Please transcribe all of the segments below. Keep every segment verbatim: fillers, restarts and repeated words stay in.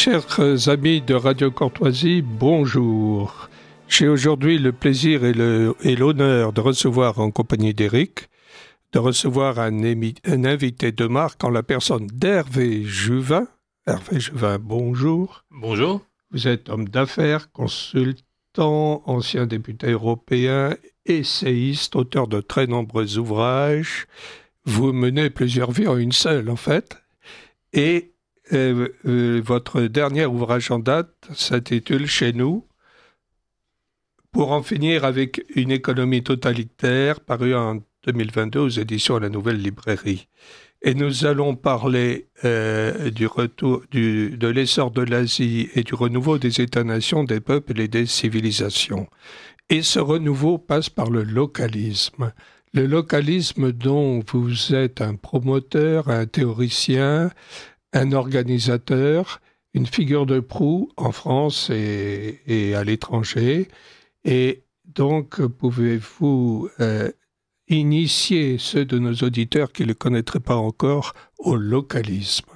Chers amis de Radio Courtoisie, bonjour. J'ai aujourd'hui le plaisir et, le, et l'honneur de recevoir en compagnie d'Éric, de recevoir un, émi, un invité de marque en la personne d'Hervé Juvin. Hervé Juvin, bonjour. Bonjour. Vous êtes homme d'affaires, consultant, ancien député européen, essayiste, auteur de très nombreux ouvrages. Vous menez plusieurs vies en une seule, en fait. Et euh, euh, votre dernier ouvrage en date s'intitule « Chez nous ». Pour en finir avec une économie totalitaire, paru en deux mille vingt-deux aux éditions La Nouvelle Librairie. Et nous allons parler euh, du retour, du, de l'essor de l'Asie et du renouveau des États-nations, des peuples et des civilisations. Et ce renouveau passe par le localisme. Le localisme dont vous êtes un promoteur, un théoricien, un organisateur, une figure de proue en France et, et à l'étranger. Et donc, pouvez-vous euh, initier ceux de nos auditeurs qui ne le connaîtraient pas encore au localisme?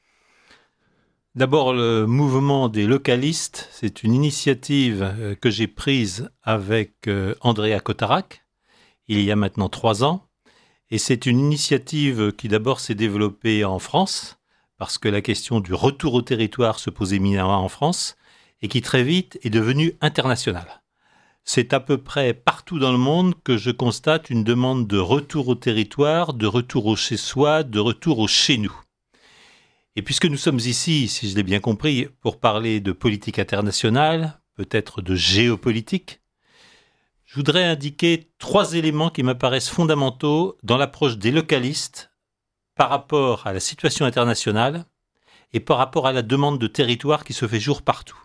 D'abord, le mouvement des localistes, c'est une initiative que j'ai prise avec Andrea Cotarac, il y a maintenant trois ans. Et c'est une initiative qui d'abord s'est développée en France, parce que la question du retour au territoire se posait éminemment en France, et qui très vite est devenue internationale. C'est à peu près partout dans le monde que je constate une demande de retour au territoire, de retour au chez-soi, de retour au chez-nous. Et puisque nous sommes ici, si je l'ai bien compris, pour parler de politique internationale, peut-être de géopolitique, je voudrais indiquer trois éléments qui m'apparaissent fondamentaux dans l'approche des localistes par rapport à la situation internationale et par rapport à la demande de territoire qui se fait jour partout.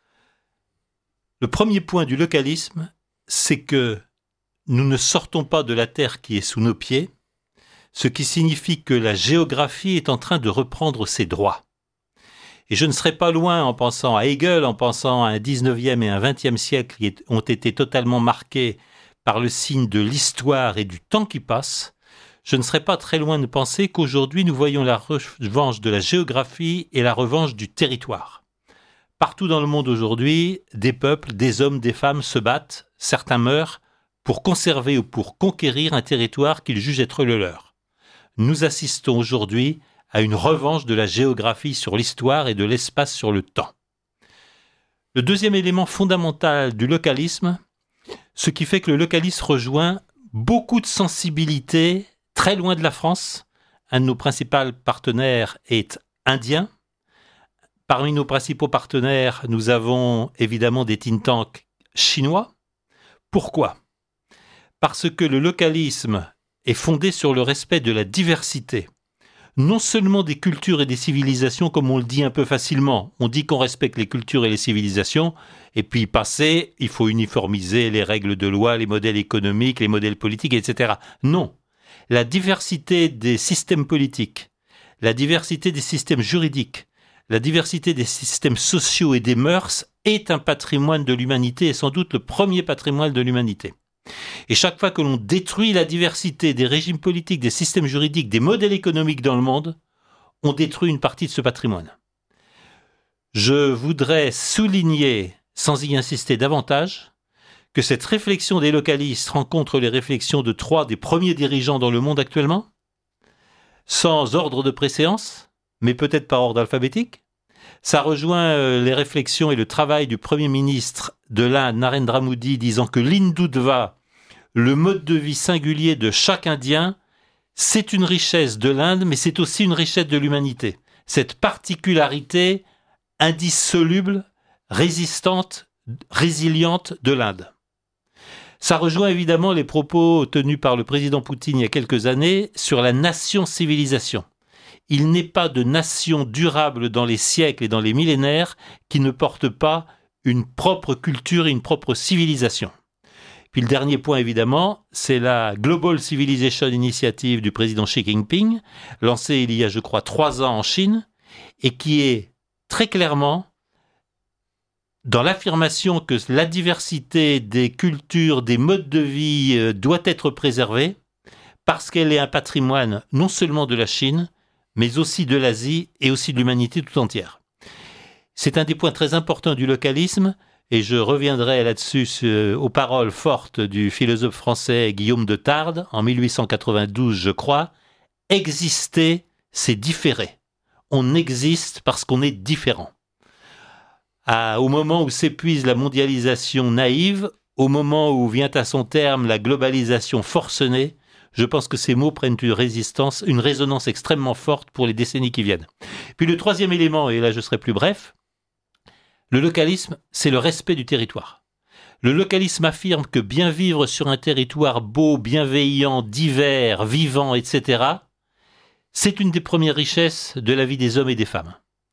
Le premier point du localisme, c'est que nous ne sortons pas de la terre qui est sous nos pieds, ce qui signifie que la géographie est en train de reprendre ses droits. Et je ne serai pas loin en pensant à Hegel, en pensant à un dix-neuvième et un vingtième siècle qui ont été totalement marqués par le signe de l'histoire et du temps qui passe. Je ne serai pas très loin de penser qu'aujourd'hui nous voyons la revanche de la géographie et la revanche du territoire. Partout dans le monde aujourd'hui, des peuples, des hommes, des femmes se battent, certains meurent, pour conserver ou pour conquérir un territoire qu'ils jugent être le leur. Nous assistons aujourd'hui à une revanche de la géographie sur l'histoire et de l'espace sur le temps. Le deuxième élément fondamental du localisme, ce qui fait que le localisme rejoint beaucoup de sensibilités très loin de la France. Un de nos principaux partenaires est indien. Parmi nos principaux partenaires, nous avons évidemment des think tanks chinois. Pourquoi ? Parce que le localisme est fondé sur le respect de la diversité, non seulement des cultures et des civilisations comme on le dit un peu facilement. On dit qu'on respecte les cultures et les civilisations, et puis passer, il faut uniformiser les règles de loi, les modèles économiques, les modèles politiques, et cetera. Non, la diversité des systèmes politiques, la diversité des systèmes juridiques, la diversité des systèmes sociaux et des mœurs est un patrimoine de l'humanité et sans doute le premier patrimoine de l'humanité. Et chaque fois que l'on détruit la diversité des régimes politiques, des systèmes juridiques, des modèles économiques dans le monde, on détruit une partie de ce patrimoine. Je voudrais souligner, sans y insister davantage, que cette réflexion des localistes rencontre les réflexions de trois des premiers dirigeants dans le monde actuellement, sans ordre de préséance, mais peut-être par ordre alphabétique. Ça rejoint les réflexions et le travail du Premier ministre de l'Inde, Narendra Modi, disant que l'Hindutva, le mode de vie singulier de chaque Indien, c'est une richesse de l'Inde, mais c'est aussi une richesse de l'humanité. Cette particularité indissoluble, résistante, résiliente de l'Inde. Ça rejoint évidemment les propos tenus par le président Poutine il y a quelques années sur la nation-civilisation. Il n'est pas de nation durable dans les siècles et dans les millénaires qui ne porte pas une propre culture et une propre civilisation. Puis le dernier point, évidemment, c'est la Global Civilization Initiative du président Xi Jinping, lancée il y a, je crois, trois ans en Chine, et qui est très clairement dans l'affirmation que la diversité des cultures, des modes de vie euh, doit être préservée, parce qu'elle est un patrimoine non seulement de la Chine, mais aussi de l'Asie et aussi de l'humanité tout entière. C'est un des points très importants du localisme, et je reviendrai là-dessus euh, aux paroles fortes du philosophe français Guillaume de Tarbes, en mille huit cent quatre-vingt-douze, je crois. Exister, c'est différer. On existe parce qu'on est différent. À, au moment où s'épuise la mondialisation naïve, au moment où vient à son terme la globalisation forcenée, je pense que ces mots prennent une résistance, une résonance extrêmement forte pour les décennies qui viennent. Puis le troisième élément, et là je serai plus bref, le localisme, c'est le respect du territoire. Le localisme affirme que bien vivre sur un territoire beau, bienveillant, divers, vivant, et cetera, c'est une des premières richesses de la vie des hommes et des femmes.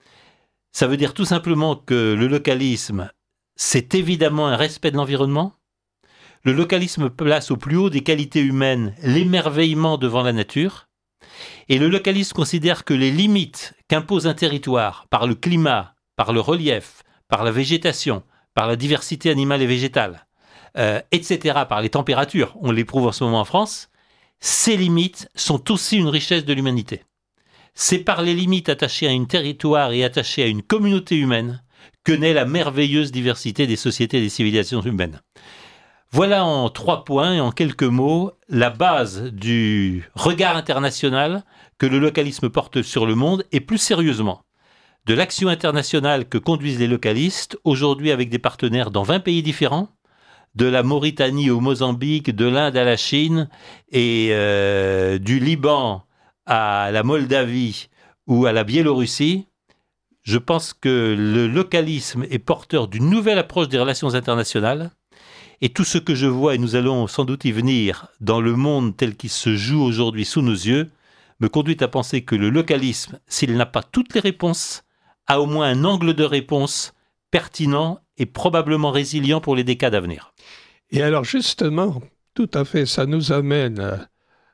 Ça veut dire tout simplement que le localisme, c'est évidemment un respect de l'environnement. Le localisme place au plus haut des qualités humaines l'émerveillement devant la nature. Et le localisme considère que les limites qu'impose un territoire par le climat, par le relief, par la végétation, par la diversité animale et végétale, euh, et cetera, par les températures, on l'éprouve en ce moment en France, ces limites sont aussi une richesse de l'humanité. C'est par les limites attachées à un territoire et attachées à une communauté humaine que naît la merveilleuse diversité des sociétés et des civilisations humaines. Voilà en trois points et en quelques mots la base du regard international que le localisme porte sur le monde et plus sérieusement de l'action internationale que conduisent les localistes aujourd'hui avec des partenaires dans vingt pays différents, de la Mauritanie au Mozambique, de l'Inde à la Chine et euh, du Liban à la Moldavie ou à la Biélorussie. Je pense que le localisme est porteur d'une nouvelle approche des relations internationales et tout ce que je vois, et nous allons sans doute y venir, dans le monde tel qu'il se joue aujourd'hui sous nos yeux, me conduit à penser que le localisme, s'il n'a pas toutes les réponses, a au moins un angle de réponse pertinent et probablement résilient pour les décades à venir. Et alors justement, tout à fait, ça nous amène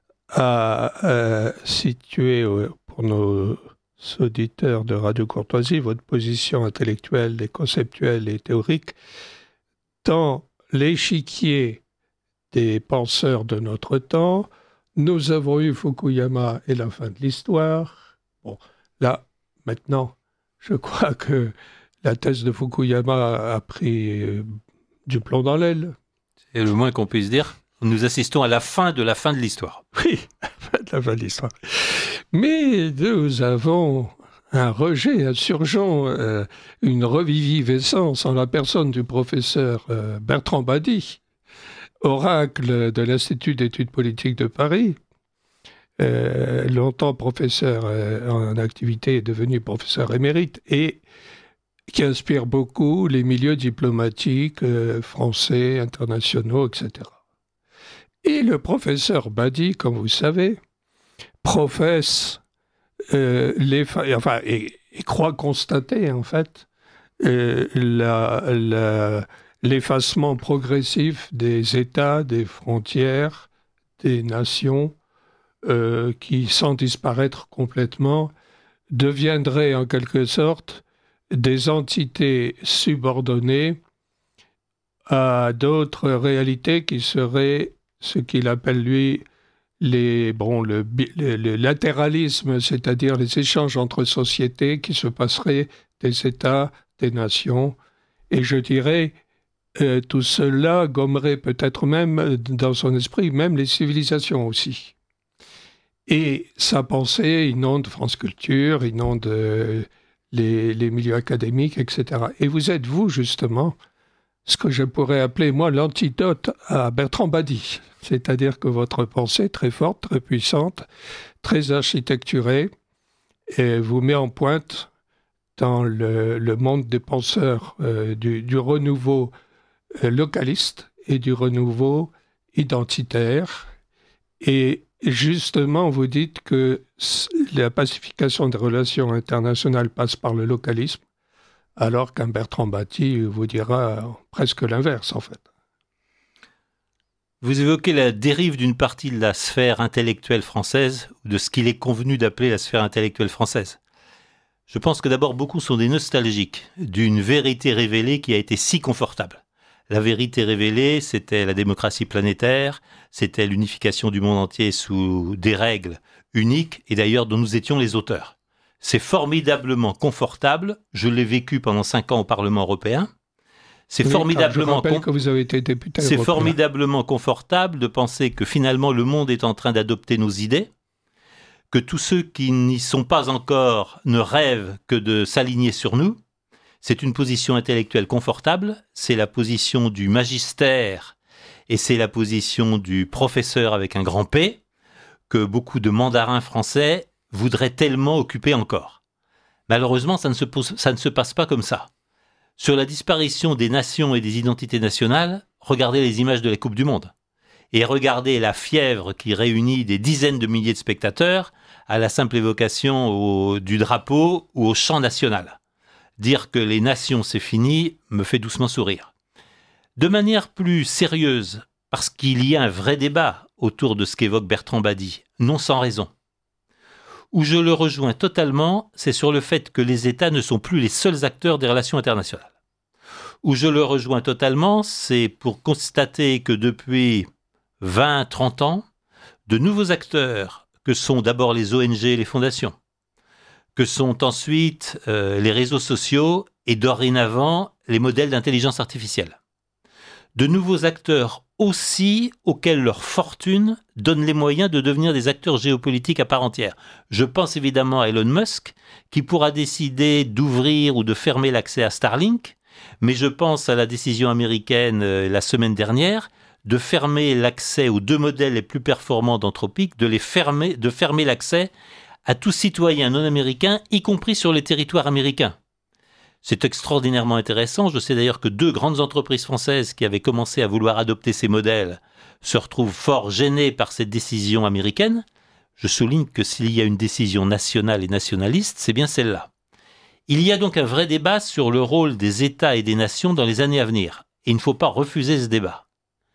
à, à situer pour nos auditeurs de Radio Courtoisie votre position intellectuelle et conceptuelle et théorique dans l'échiquier des penseurs de notre temps. Nous avons eu Fukuyama et la fin de l'histoire. Bon, là, maintenant, je crois que la thèse de Fukuyama a pris euh, du plomb dans l'aile. C'est le moins qu'on puisse dire. Nous assistons à la fin de la fin de l'histoire. Oui, la fin de la fin de l'histoire. Mais nous avons un rejet insurgent, euh, une reviviscence en la personne du professeur euh, Bertrand Badi, oracle de l'Institut d'études politiques de Paris, euh, longtemps professeur euh, en activité, devenu professeur émérite, et qui inspire beaucoup les milieux diplomatiques euh, français, internationaux, et cetera. Et le professeur Badi, comme vous savez, professe euh, les, enfin, et, et croit constater en fait euh, la, la, l'effacement progressif des États, des frontières, des nations, euh, qui, sans disparaître complètement, deviendraient en quelque sorte des entités subordonnées à d'autres réalités qui seraient ce qu'il appelle, lui, les, bon, le, le, le latéralisme, c'est-à-dire les échanges entre sociétés qui se passeraient des États, des nations. Et je dirais, euh, tout cela gommerait peut-être même, dans son esprit, même les civilisations aussi. Et sa pensée inonde France Culture, inonde euh, les, les milieux académiques, et cetera. Et vous êtes, vous, justement, ce que je pourrais appeler, moi, l'antidote à Bertrand Badi. C'est-à-dire que votre pensée est très forte, très puissante, très architecturée, et vous met en pointe dans le, le monde des penseurs euh, du, du renouveau euh, localiste et du renouveau identitaire. Et justement, vous dites que la pacification des relations internationales passe par le localisme, alors qu'un Bertrand Badi vous dira presque l'inverse, en fait. Vous évoquez la dérive d'une partie de la sphère intellectuelle française, ou de ce qu'il est convenu d'appeler la sphère intellectuelle française. Je pense que d'abord, beaucoup sont des nostalgiques d'une vérité révélée qui a été si confortable. La vérité révélée, c'était la démocratie planétaire, c'était l'unification du monde entier sous des règles uniques, et d'ailleurs dont nous étions les auteurs. C'est formidablement confortable. Je l'ai vécu pendant cinq ans au Parlement européen. C'est oui, formidablement, je que vous avez été député c'est européen. formidablement confortable de penser que finalement le monde est en train d'adopter nos idées, que tous ceux qui n'y sont pas encore ne rêvent que de s'aligner sur nous. C'est une position intellectuelle confortable, c'est la position du magistère et c'est la position du professeur avec un grand P que beaucoup de mandarins français voudraient tellement occuper encore. Malheureusement, ça ne se, pose, ça ne se passe pas comme ça. Sur la disparition des nations et des identités nationales, regardez les images de la Coupe du Monde. Et regardez la fièvre qui réunit des dizaines de milliers de spectateurs à la simple évocation au, du drapeau ou au chant national. Dire que les nations c'est fini me fait doucement sourire. De manière plus sérieuse, parce qu'il y a un vrai débat autour de ce qu'évoque Bertrand Badi, non sans raison. Où je le rejoins totalement, c'est sur le fait que les États ne sont plus les seuls acteurs des relations internationales. Où je le rejoins totalement, c'est pour constater que depuis vingt à trente ans, de nouveaux acteurs, que sont d'abord les O N G et les fondations, que sont ensuite euh, les réseaux sociaux et dorénavant les modèles d'intelligence artificielle. De nouveaux acteurs aussi auxquels leur fortune donne les moyens de devenir des acteurs géopolitiques à part entière. Je pense évidemment à Elon Musk, qui pourra décider d'ouvrir ou de fermer l'accès à Starlink, mais je pense à la décision américaine euh, la semaine dernière de fermer l'accès aux deux modèles les plus performants d'Anthropic, de les fermer, de fermer l'accès à tout citoyen non américain, y compris sur les territoires américains. C'est extraordinairement intéressant. Je sais d'ailleurs que deux grandes entreprises françaises qui avaient commencé à vouloir adopter ces modèles se retrouvent fort gênées par cette décision américaine. Je souligne que s'il y a une décision nationale et nationaliste, c'est bien celle-là. Il y a donc un vrai débat sur le rôle des États et des nations dans les années à venir. Et il ne faut pas refuser ce débat.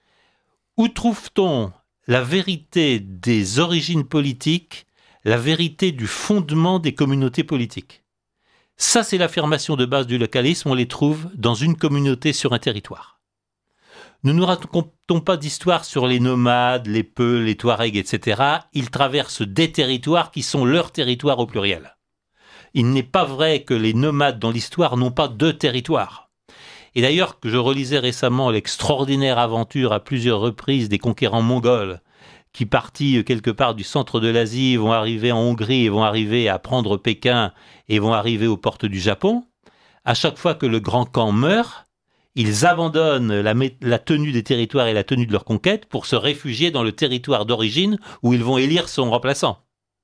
Où trouve-t-on la vérité des origines politiques, la vérité du fondement des communautés politiques ? Ça, c'est l'affirmation de base du localisme, on les trouve dans une communauté sur un territoire. Nous ne nous racontons pas d'histoire sur les nomades, les Peuls, les Touaregs, et cetera. Ils traversent des territoires qui sont leurs territoires au pluriel. Il n'est pas vrai que les nomades dans l'histoire n'ont pas deux territoires. Et d'ailleurs, que je relisais récemment l'extraordinaire aventure à plusieurs reprises des conquérants mongols qui, partis quelque part du centre de l'Asie, vont arriver en Hongrie et vont arriver à prendre Pékin et vont arriver aux portes du Japon. À chaque fois que le grand Khan meurt, ils abandonnent la, la tenue des territoires et la tenue de leur conquête pour se réfugier dans le territoire d'origine où ils vont élire son remplaçant.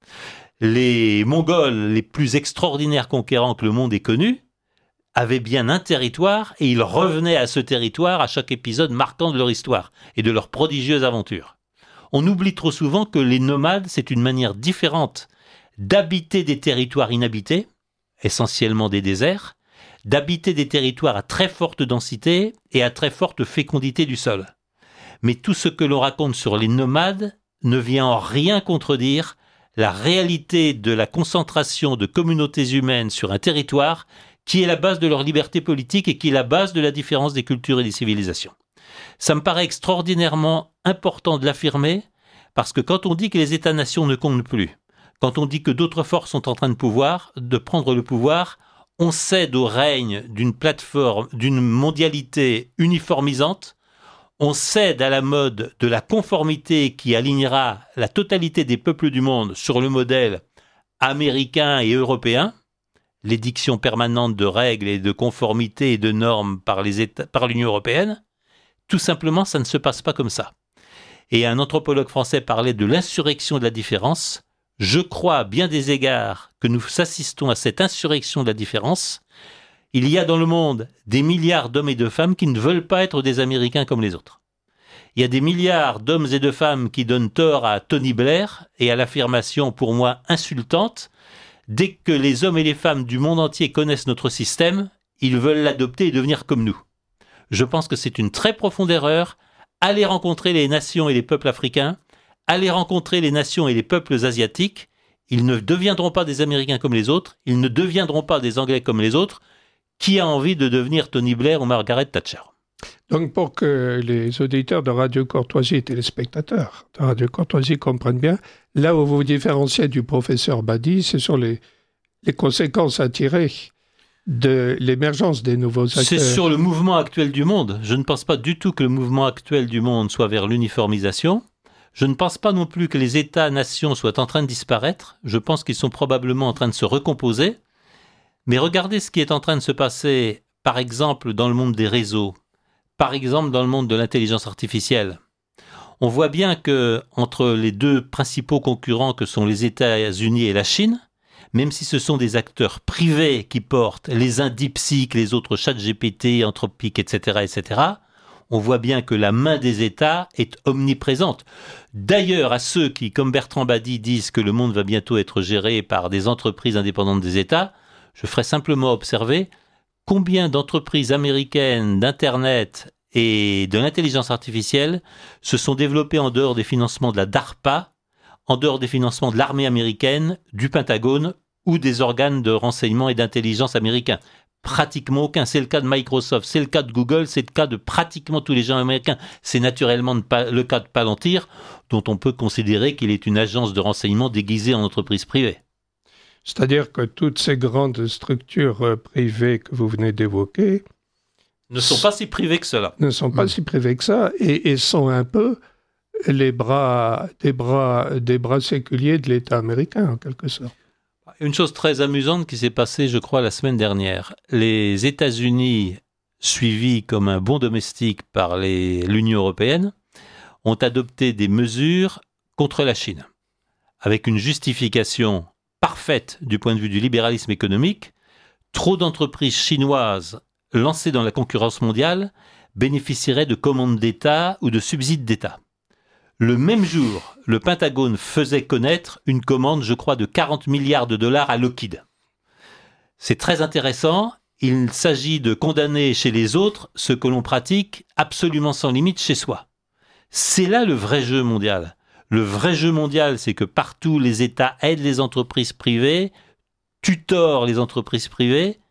Les Mongols, les plus extraordinaires conquérants que le monde ait connus, avaient bien un territoire et ils revenaient à ce territoire à chaque épisode marquant de leur histoire et de leur prodigieuse aventure. On oublie trop souvent que les nomades, c'est une manière différente d'habiter des territoires inhabités, essentiellement des déserts, d'habiter des territoires à très forte densité et à très forte fécondité du sol. Mais tout ce que l'on raconte sur les nomades ne vient en rien contredire la réalité de la concentration de communautés humaines sur un territoire qui est la base de leur liberté politique et qui est la base de la différence des cultures et des civilisations. Ça me paraît extraordinairement important de l'affirmer, parce que quand on dit que les États-nations ne comptent plus, quand on dit que d'autres forces sont en train de, pouvoir, de prendre le pouvoir, on cède au règne d'une plateforme, d'une mondialité uniformisante, on cède à la mode de la conformité qui alignera la totalité des peuples du monde sur le modèle américain et européen, l'édiction permanente de règles et de conformités et de normes par, les États, par l'Union européenne. Tout simplement, ça ne se passe pas comme ça. Et un anthropologue français parlait de l'insurrection de la différence. Je crois à bien des égards que nous assistons à cette insurrection de la différence. Il y a dans le monde des milliards d'hommes et de femmes qui ne veulent pas être des Américains comme les autres. Il y a des milliards d'hommes et de femmes qui donnent tort à Tony Blair et à l'affirmation pour moi insultante. Dès que les hommes et les femmes du monde entier connaissent notre système, ils veulent l'adopter et devenir comme nous. Je pense que c'est une très profonde erreur. Allez rencontrer les nations et les peuples africains, allez rencontrer les nations et les peuples asiatiques. Ils ne deviendront pas des Américains comme les autres, ils ne deviendront pas des Anglais comme les autres. Qui a envie de devenir Tony Blair ou Margaret Thatcher ? Donc, pour que les auditeurs de Radio Courtoisie et téléspectateurs de Radio Courtoisie comprennent bien, là où vous vous différenciez du professeur Badi, c'est sur les les conséquences à tirer de l'émergence des nouveaux acteurs. C'est sur le mouvement actuel du monde. Je ne pense pas du tout que le mouvement actuel du monde soit vers l'uniformisation. Je ne pense pas non plus que les États-nations soient en train de disparaître. Je pense qu'ils sont probablement en train de se recomposer. Mais regardez ce qui est en train de se passer, par exemple, dans le monde des réseaux, par exemple, dans le monde de l'intelligence artificielle. On voit bien que entre les deux principaux concurrents que sont les États-Unis et la Chine, même si ce sont des acteurs privés qui portent les uns DeepSeek, les autres ChatGPT, Anthropic, et cetera, et cetera, on voit bien que la main des États est omniprésente. D'ailleurs, à ceux qui, comme Bertrand Badi, disent que le monde va bientôt être géré par des entreprises indépendantes des États, je ferai simplement observer combien d'entreprises américaines d'Internet et de l'intelligence artificielle se sont développées en dehors des financements de la DARPA, en dehors des financements de l'armée américaine, du Pentagone ou des organes de renseignement et d'intelligence américains. Pratiquement aucun. C'est le cas de Microsoft, c'est le cas de Google, c'est le cas de pratiquement tous les gens américains. C'est naturellement le cas de Palantir, dont on peut considérer qu'il est une agence de renseignement déguisée en entreprise privée. C'est-à-dire que toutes ces grandes structures privées que vous venez d'évoquer ne sont pas si privées que cela. Ne sont pas mmh. si privées que ça et, et sont un peu les bras, des bras, des bras séculiers de l'État américain, en quelque sorte. Une chose très amusante qui s'est passée, je crois, la semaine dernière. Les États-Unis, suivis comme un bon domestique par les, l'Union européenne, ont adopté des mesures contre la Chine, avec une justification parfaite du point de vue du libéralisme économique. Trop d'entreprises chinoises lancées dans la concurrence mondiale bénéficieraient de commandes d'État ou de subsides d'État. Le même jour, le Pentagone faisait connaître une commande, je crois, de quarante milliards de dollars à Lockheed. C'est très intéressant. Il s'agit de condamner chez les autres ce que l'on pratique absolument sans limite chez soi. C'est là le vrai jeu mondial. Le vrai jeu mondial, c'est que partout les États aident les entreprises privées, tutorent les entreprises privées,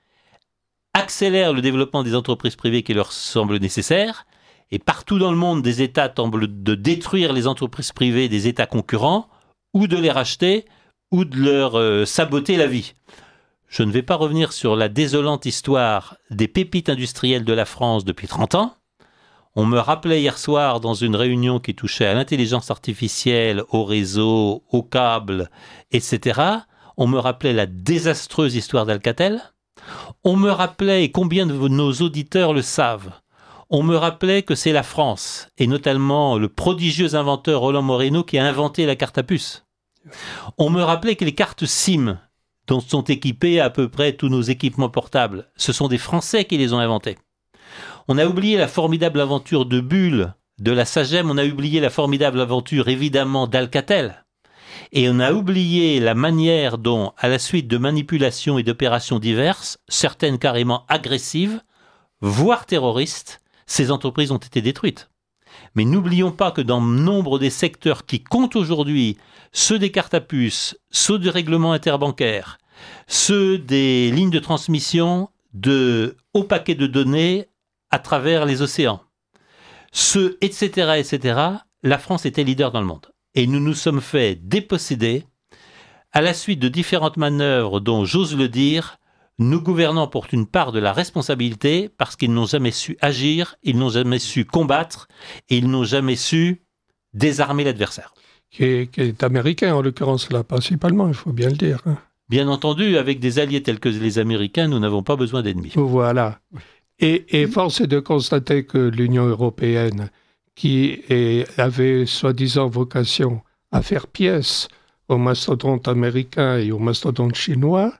accélèrent le développement des entreprises privées qui leur semblent nécessaires. Et partout dans le monde, des États tentent de détruire les entreprises privées des États concurrents, ou de les racheter, ou de leur euh, saboter la vie. Je ne vais pas revenir sur la désolante histoire des pépites industrielles de la France depuis trente ans. On me rappelait hier soir dans une réunion qui touchait à l'intelligence artificielle, au réseau, au câble, et cetera. On me rappelait la désastreuse histoire d'Alcatel. On me rappelait, et combien de nos auditeurs le savent, on me rappelait que c'est la France, et notamment le prodigieux inventeur Roland Moreno qui a inventé la carte à puce. On me rappelait que les cartes SIM, dont sont équipés à peu près tous nos équipements portables, ce sont des Français qui les ont inventés. On a oublié la formidable aventure de Bull, de la Sagem, on a oublié la formidable aventure évidemment d'Alcatel. Et on a oublié la manière dont, à la suite de manipulations et d'opérations diverses, certaines carrément agressives, voire terroristes, ces entreprises ont été détruites. Mais n'oublions pas que dans nombre des secteurs qui comptent aujourd'hui, ceux des cartes à puce, ceux du règlement interbancaire, ceux des lignes de transmission de hauts paquets de données à travers les océans, ceux, et cetera, et cetera, la France était leader dans le monde. Et nous nous sommes fait déposséder à la suite de différentes manœuvres dont, j'ose le dire, nos gouvernants portent une part de la responsabilité parce qu'ils n'ont jamais su agir, ils n'ont jamais su combattre et ils n'ont jamais su désarmer l'adversaire. Qui est, qui est américain en l'occurrence là, principalement, il faut bien le dire. Hein. Bien entendu, avec des alliés tels que les Américains, nous n'avons pas besoin d'ennemis. Voilà. Et, et force est de constater que l'Union européenne, qui est, avait soi-disant vocation à faire pièce aux mastodontes américains et aux mastodontes chinois,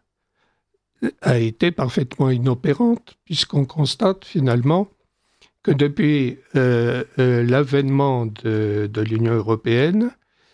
a été parfaitement inopérante, puisqu'on constate finalement que depuis euh, euh, l'avènement de, de l'Union européenne,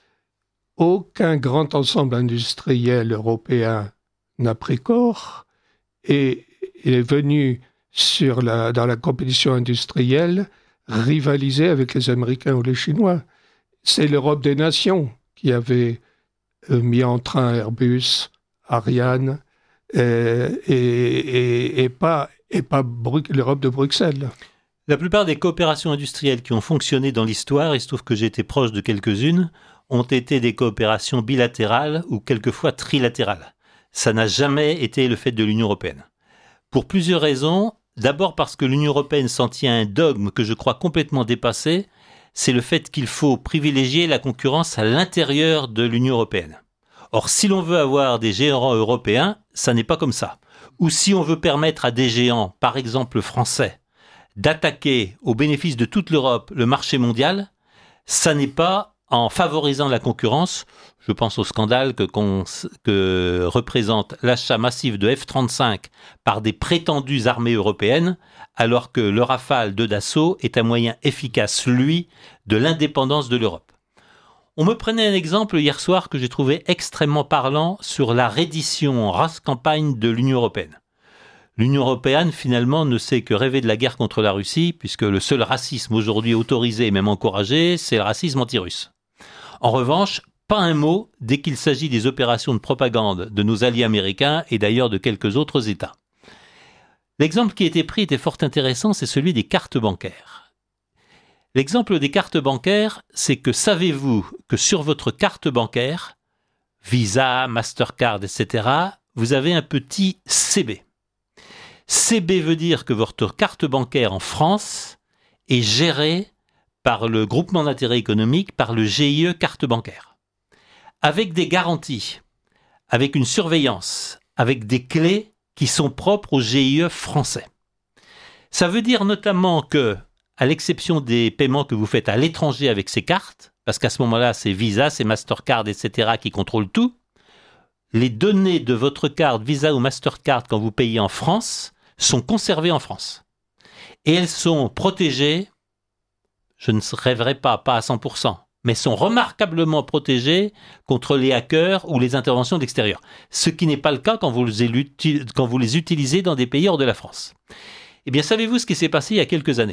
aucun grand ensemble industriel européen n'a pris corps et est venu sur la, dans la compétition industrielle rivaliser avec les Américains ou les Chinois. C'est l'Europe des nations qui avait euh, mis en train Airbus, Ariane, Euh, et, et, et pas, et pas Bru- l'Europe de Bruxelles. La plupart des coopérations industrielles qui ont fonctionné dans l'histoire, il se trouve que j'ai été proche de quelques-unes, ont été des coopérations bilatérales ou quelquefois trilatérales. ça n'a jamais été le fait de l'Union européenne. Pour plusieurs raisons. D'abord parce que l'Union européenne s'en tient à un dogme que je crois complètement dépassé, c'est le fait qu'il faut privilégier la concurrence à l'intérieur de l'Union européenne. Or, si l'on veut avoir des géants européens, ça n'est pas comme ça. Ou si on veut permettre à des géants, par exemple français, d'attaquer au bénéfice de toute l'Europe le marché mondial, ça n'est pas en favorisant la concurrence. Je pense au scandale que, que représente l'achat massif de F trente-cinq par des prétendues armées européennes, alors que le Rafale de Dassault est un moyen efficace, lui, de l'indépendance de l'Europe. On me prenait un exemple hier soir que j'ai trouvé extrêmement parlant sur la reddition en race campagne de l'Union européenne. L'Union européenne, finalement, ne sait que rêver de la guerre contre la Russie, puisque le seul racisme aujourd'hui autorisé et même encouragé, c'est le racisme anti-russe. En revanche, pas un mot dès qu'il s'agit des opérations de propagande de nos alliés américains et d'ailleurs de quelques autres États. L'exemple qui a été pris était fort intéressant, c'est celui des cartes bancaires. L'exemple des cartes bancaires, c'est que savez-vous que sur votre carte bancaire, Visa, Mastercard, et cetera, vous avez un petit C B. C B veut dire que votre carte bancaire en France est gérée par le groupement d'intérêt économique, par le G I E carte bancaire. Avec des garanties, avec une surveillance, avec des clés qui sont propres au G I E français. Ça veut dire notamment que, à l'exception des paiements que vous faites à l'étranger avec ces cartes, parce qu'à ce moment-là, c'est Visa, c'est Mastercard, et cetera qui contrôlent tout, les données de votre carte Visa ou Mastercard quand vous payez en France sont conservées en France. Et elles sont protégées, je ne rêverai pas, pas à cent pour cent, mais sont remarquablement protégées contre les hackers ou les interventions d'extérieur. Ce qui n'est pas le cas quand vous les, quand vous les utilisez dans des pays hors de la France. Eh bien, savez-vous ce qui s'est passé il y a quelques années ?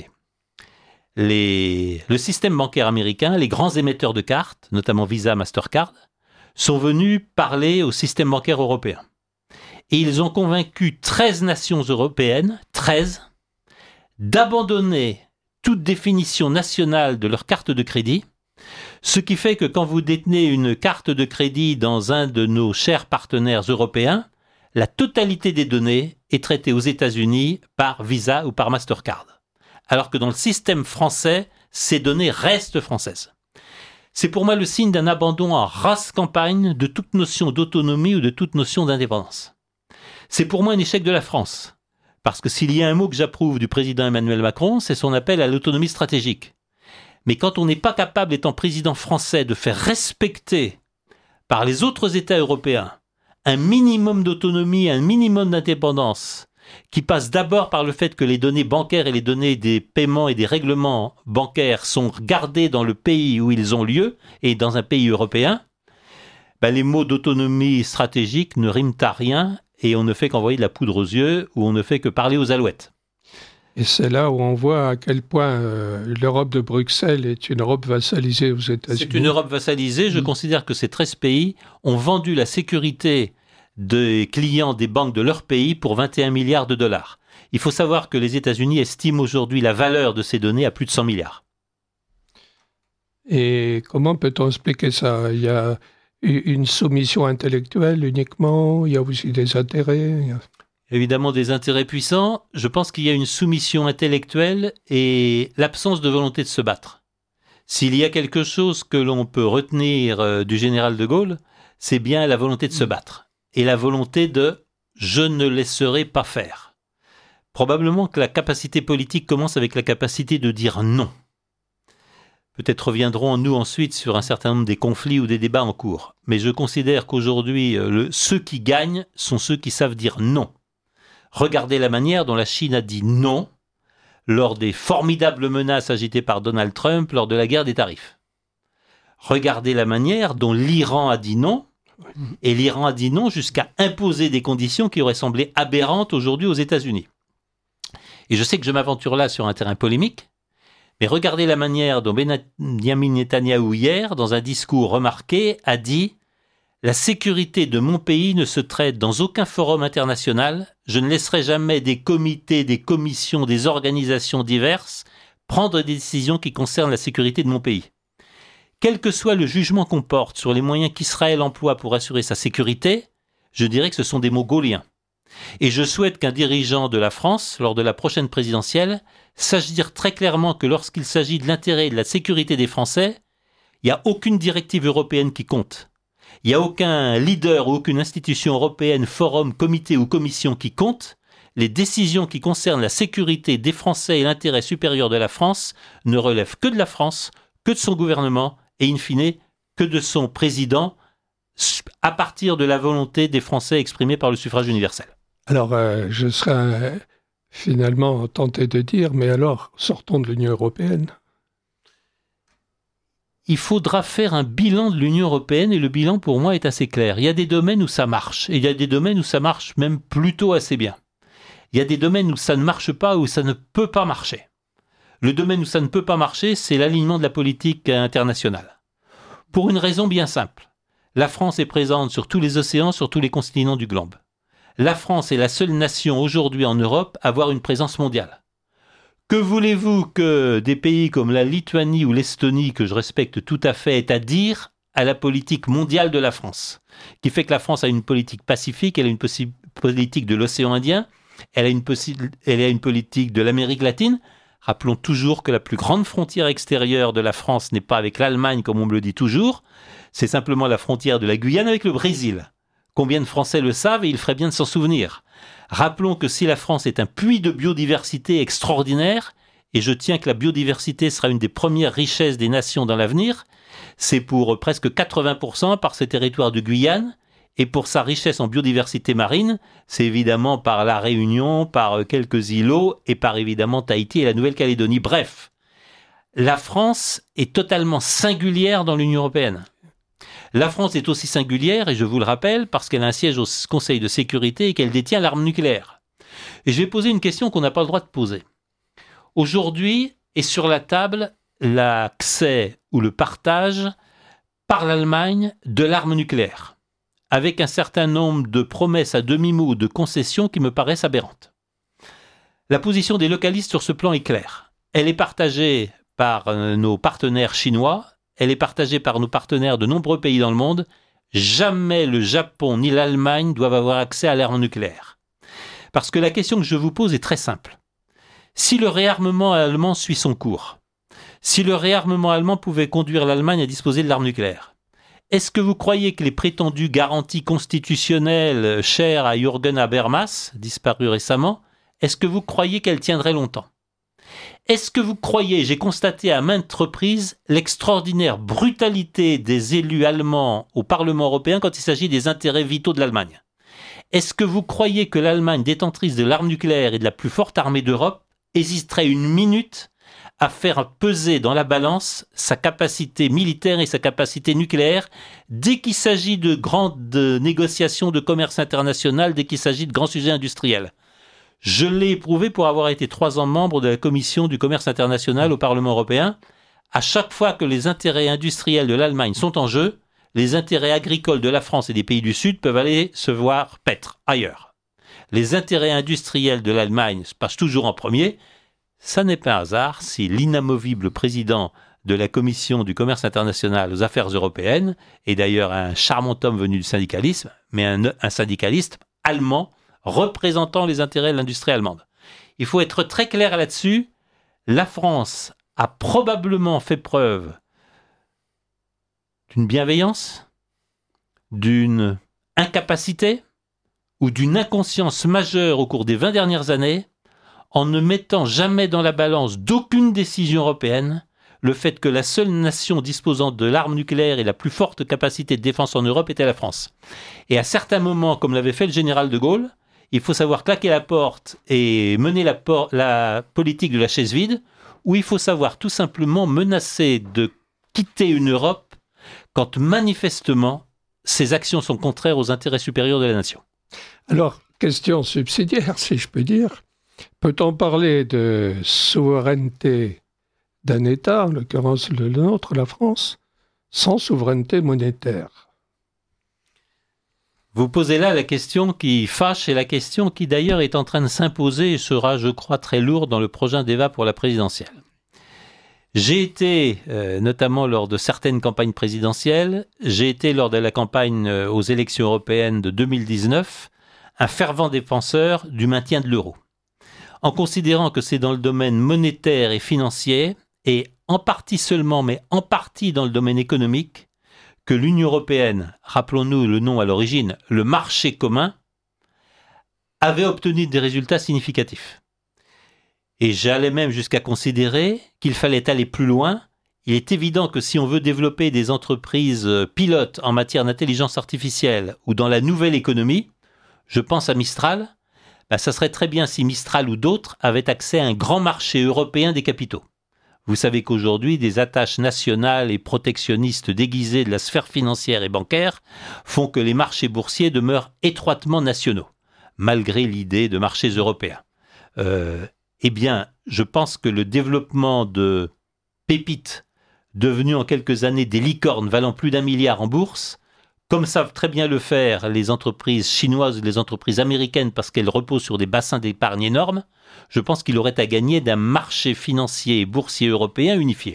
Les, le système bancaire américain, les grands émetteurs de cartes, notamment Visa, Mastercard, sont venus parler au système bancaire européen. Et ils ont convaincu treize nations européennes, treize, d'abandonner toute définition nationale de leur carte de crédit, ce qui fait que quand vous détenez une carte de crédit dans un de nos chers partenaires européens, la totalité des données est traitée aux États-Unis par Visa ou par Mastercard. Alors que dans le système français, ces données restent françaises. C'est pour moi le signe d'un abandon en race campagne de toute notion d'autonomie ou de toute notion d'indépendance. C'est pour moi un échec de la France. Parce que s'il y a un mot que j'approuve du président Emmanuel Macron, c'est son appel à l'autonomie stratégique. Mais quand on n'est pas capable, étant président français, de faire respecter par les autres États européens un minimum d'autonomie, un minimum d'indépendance, qui passe d'abord par le fait que les données bancaires et les données des paiements et des règlements bancaires sont gardées dans le pays où ils ont lieu, et dans un pays européen, ben les mots d'autonomie stratégique ne riment à rien, et on ne fait qu'envoyer de la poudre aux yeux, ou on ne fait que parler aux alouettes. Et c'est là où on voit à quel point euh, l'Europe de Bruxelles est une Europe vassalisée aux États-Unis. C'est une Europe vassalisée. Je mmh. considère que ces treize pays ont vendu la sécurité des clients des banques de leur pays pour vingt et un milliards de dollars. Il faut savoir que les États-Unis estiment aujourd'hui la valeur de ces données à plus de cent milliards. Et comment peut-on expliquer ça ? Il y a une soumission intellectuelle uniquement, il y a aussi des intérêts. Évidemment des intérêts puissants. Je pense qu'il y a une soumission intellectuelle et l'absence de volonté de se battre. S'il y a quelque chose que l'on peut retenir du général de Gaulle, c'est bien la volonté de se battre. Et la volonté de « je ne laisserai pas faire ». Probablement que la capacité politique commence avec la capacité de dire non. Peut-être reviendrons-nous ensuite sur un certain nombre des conflits ou des débats en cours. Mais je considère qu'aujourd'hui, le, ceux qui gagnent sont ceux qui savent dire non. Regardez la manière dont la Chine a dit non lors des formidables menaces agitées par Donald Trump lors de la guerre des tarifs. Regardez la manière dont l'Iran a dit non, et l'Iran a dit non jusqu'à imposer des conditions qui auraient semblé aberrantes aujourd'hui aux États-Unis. Et je sais que je m'aventure là sur un terrain polémique, mais regardez la manière dont Benjamin Netanyahou hier, dans un discours remarqué, a dit « La sécurité de mon pays ne se traite dans aucun forum international. Je ne laisserai jamais des comités, des commissions, des organisations diverses prendre des décisions qui concernent la sécurité de mon pays. Quel que soit le jugement qu'on porte sur les moyens qu'Israël emploie pour assurer sa sécurité, Je dirais que ce sont des mots gaulliens. Et je souhaite qu'un dirigeant de la France, lors de la prochaine présidentielle, sache dire très clairement que lorsqu'il s'agit de l'intérêt et de la sécurité des Français, il n'y a aucune directive européenne qui compte. Il n'y a aucun leader ou aucune institution européenne, forum, comité ou commission qui compte. Les décisions qui concernent la sécurité des Français et l'intérêt supérieur de la France ne relèvent que de la France, que de son gouvernement et, in fine, que de son président, à partir de la volonté des Français exprimée par le suffrage universel. Alors, euh, je serais finalement tenté de dire, mais alors, sortons de l'Union européenne. Il faudra faire un bilan de l'Union européenne et le bilan, pour moi, est assez clair. Il y a des domaines où ça marche et il y a des domaines où ça marche même plutôt assez bien. Il y a des domaines où ça ne marche pas, où ça ne peut pas marcher. Le domaine où ça ne peut pas marcher, c'est l'alignement de la politique internationale. Pour une raison bien simple. La France est présente sur tous les océans, sur tous les continents du globe. La France est la seule nation aujourd'hui en Europe à avoir une présence mondiale. Que voulez-vous que des pays comme la Lituanie ou l'Estonie, que je respecte tout à fait, aient à dire à la politique mondiale de la France, qui fait que la France a une politique pacifique, elle a une possi- politique de l'océan Indien, elle a une, possi- elle a une politique de l'Amérique latine. Rappelons toujours que la plus grande frontière extérieure de la France n'est pas avec l'Allemagne, comme on me le dit toujours, c'est simplement la frontière de la Guyane avec le Brésil. Combien de Français le savent et il ferait bien de s'en souvenir. Rappelons que si la France est un puits de biodiversité extraordinaire, et je tiens que la biodiversité sera une des premières richesses des nations dans l'avenir, c'est pour presque quatre-vingts pour cent par ce territoire de Guyane, et pour sa richesse en biodiversité marine, c'est évidemment par la Réunion, par quelques îlots, et par évidemment Tahiti et la Nouvelle-Calédonie. Bref, la France est totalement singulière dans l'Union européenne. La France est aussi singulière, et je vous le rappelle, parce qu'elle a un siège au Conseil de sécurité et qu'elle détient l'arme nucléaire. Et je vais poser une question qu'on n'a pas le droit de poser. Aujourd'hui est sur la table l'accès ou le partage par l'Allemagne de l'arme nucléaire, avec un certain nombre de promesses à demi-mot ou de concessions qui me paraissent aberrantes. La position des localistes sur ce plan est claire. Elle est partagée par euh, nos partenaires chinois, elle est partagée par nos partenaires de nombreux pays dans le monde. Jamais le Japon ni l'Allemagne doivent avoir accès à l'arme nucléaire. Parce que la question que je vous pose est très simple. Si le réarmement allemand suit son cours, si le réarmement allemand pouvait conduire l'Allemagne à disposer de l'arme nucléaire, est-ce que vous croyez que les prétendues garanties constitutionnelles chères à Jürgen Habermas, disparu récemment, est-ce que vous croyez qu'elles tiendraient longtemps ? Est-ce que vous croyez, j'ai constaté à maintes reprises, l'extraordinaire brutalité des élus allemands au Parlement européen quand il s'agit des intérêts vitaux de l'Allemagne ? Est-ce que vous croyez que l'Allemagne, détentrice de l'arme nucléaire et de la plus forte armée d'Europe, hésiterait une minute à faire peser dans la balance sa capacité militaire et sa capacité nucléaire dès qu'il s'agit de grandes négociations de commerce international, dès qu'il s'agit de grands sujets industriels ? Je l'ai éprouvé pour avoir été trois ans membre de la commission du commerce international au Parlement européen. À chaque fois que les intérêts industriels de l'Allemagne sont en jeu, les intérêts agricoles de la France et des pays du Sud peuvent aller se voir paître ailleurs. Les intérêts industriels de l'Allemagne se passent toujours en premier. Ça n'est pas un hasard si l'inamovible président de la commission du commerce international aux affaires européennes est d'ailleurs un charmant homme venu du syndicalisme, mais un, un syndicaliste allemand représentant les intérêts de l'industrie allemande. Il faut être très clair là-dessus. La France a probablement fait preuve d'une bienveillance, d'une incapacité ou d'une inconscience majeure au cours des vingt dernières années en ne mettant jamais dans la balance d'aucune décision européenne le fait que la seule nation disposant de l'arme nucléaire et la plus forte capacité de défense en Europe était la France. Et à certains moments, comme l'avait fait le général de Gaulle, il faut savoir claquer la porte et mener la, por- la politique de la chaise vide, ou il faut savoir tout simplement menacer de quitter une Europe quand manifestement ces actions sont contraires aux intérêts supérieurs de la nation. Alors, question subsidiaire, si je peux dire. Peut-on parler de souveraineté d'un État, en l'occurrence le nôtre, la France, sans souveraineté monétaire ? Vous posez là la question qui fâche et la question qui d'ailleurs est en train de s'imposer et sera, je crois, très lourde dans le prochain débat pour la présidentielle. J'ai été, euh, notamment lors de certaines campagnes présidentielles, j'ai été lors de la campagne euh, aux élections européennes de deux mille dix-neuf, un fervent défenseur du maintien de l'euro. En considérant que c'est dans le domaine monétaire et financier, et en partie seulement, mais en partie dans le domaine économique, que l'Union européenne, rappelons-nous le nom à l'origine, le marché commun, avait obtenu des résultats significatifs. Et j'allais même jusqu'à considérer qu'il fallait aller plus loin. Il est évident que si on veut développer des entreprises pilotes en matière d'intelligence artificielle ou dans la nouvelle économie, je pense à Mistral, ben ça serait très bien si Mistral ou d'autres avaient accès à un grand marché européen des capitaux. Vous savez qu'aujourd'hui, des attaches nationales et protectionnistes déguisées de la sphère financière et bancaire font que les marchés boursiers demeurent étroitement nationaux, malgré l'idée de marchés européens. Euh, Eh bien, je pense que le développement de pépites devenues en quelques années des licornes valant plus d'un milliard en bourse, comme savent très bien le faire les entreprises chinoises ou les entreprises américaines parce qu'elles reposent sur des bassins d'épargne énormes, je pense qu'il aurait à gagner d'un marché financier et boursier européen unifié.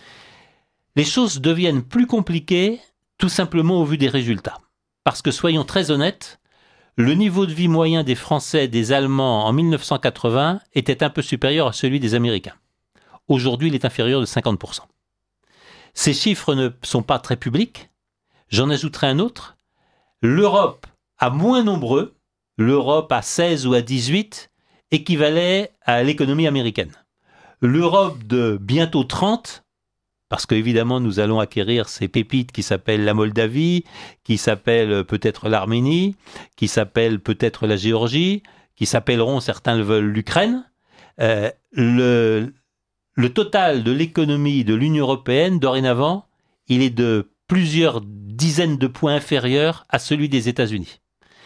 Les choses deviennent plus compliquées tout simplement au vu des résultats. Parce que soyons très honnêtes, le niveau de vie moyen des Français et des Allemands en mille neuf cent quatre-vingts était un peu supérieur à celui des Américains. Aujourd'hui, il est inférieur de cinquante pour cent. Ces chiffres ne sont pas très publics. J'en ajouterai un autre. L'Europe à moins nombreux, l'Europe à seize ou à dix-huit, équivalait à l'économie américaine. L'Europe de bientôt trente, parce qu'évidemment, nous allons acquérir ces pépites qui s'appellent la Moldavie, qui s'appellent peut-être l'Arménie, qui s'appellent peut-être la Géorgie, qui s'appelleront, certains le veulent, l'Ukraine. Euh, le, le total de l'économie de l'Union européenne, dorénavant, il est de plusieurs dizaines de points inférieur à celui des États-Unis.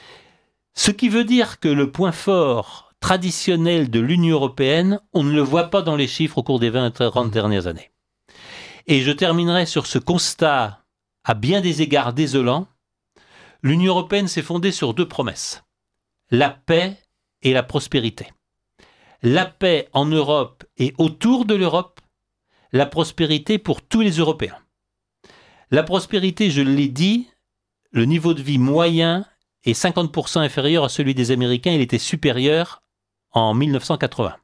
Ce qui veut dire que le point fort traditionnel de l'Union européenne, on ne le voit pas dans les chiffres au cours des vingt à trente dernières années. Et je terminerai sur ce constat à bien des égards désolant. L'Union européenne s'est fondée sur deux promesses. La paix et la prospérité. La paix en Europe et autour de l'Europe, la prospérité pour tous les Européens. La prospérité, je l'ai dit, le niveau de vie moyen est cinquante pour cent inférieur à celui des Américains, il était supérieur en mille neuf cent quatre-vingts.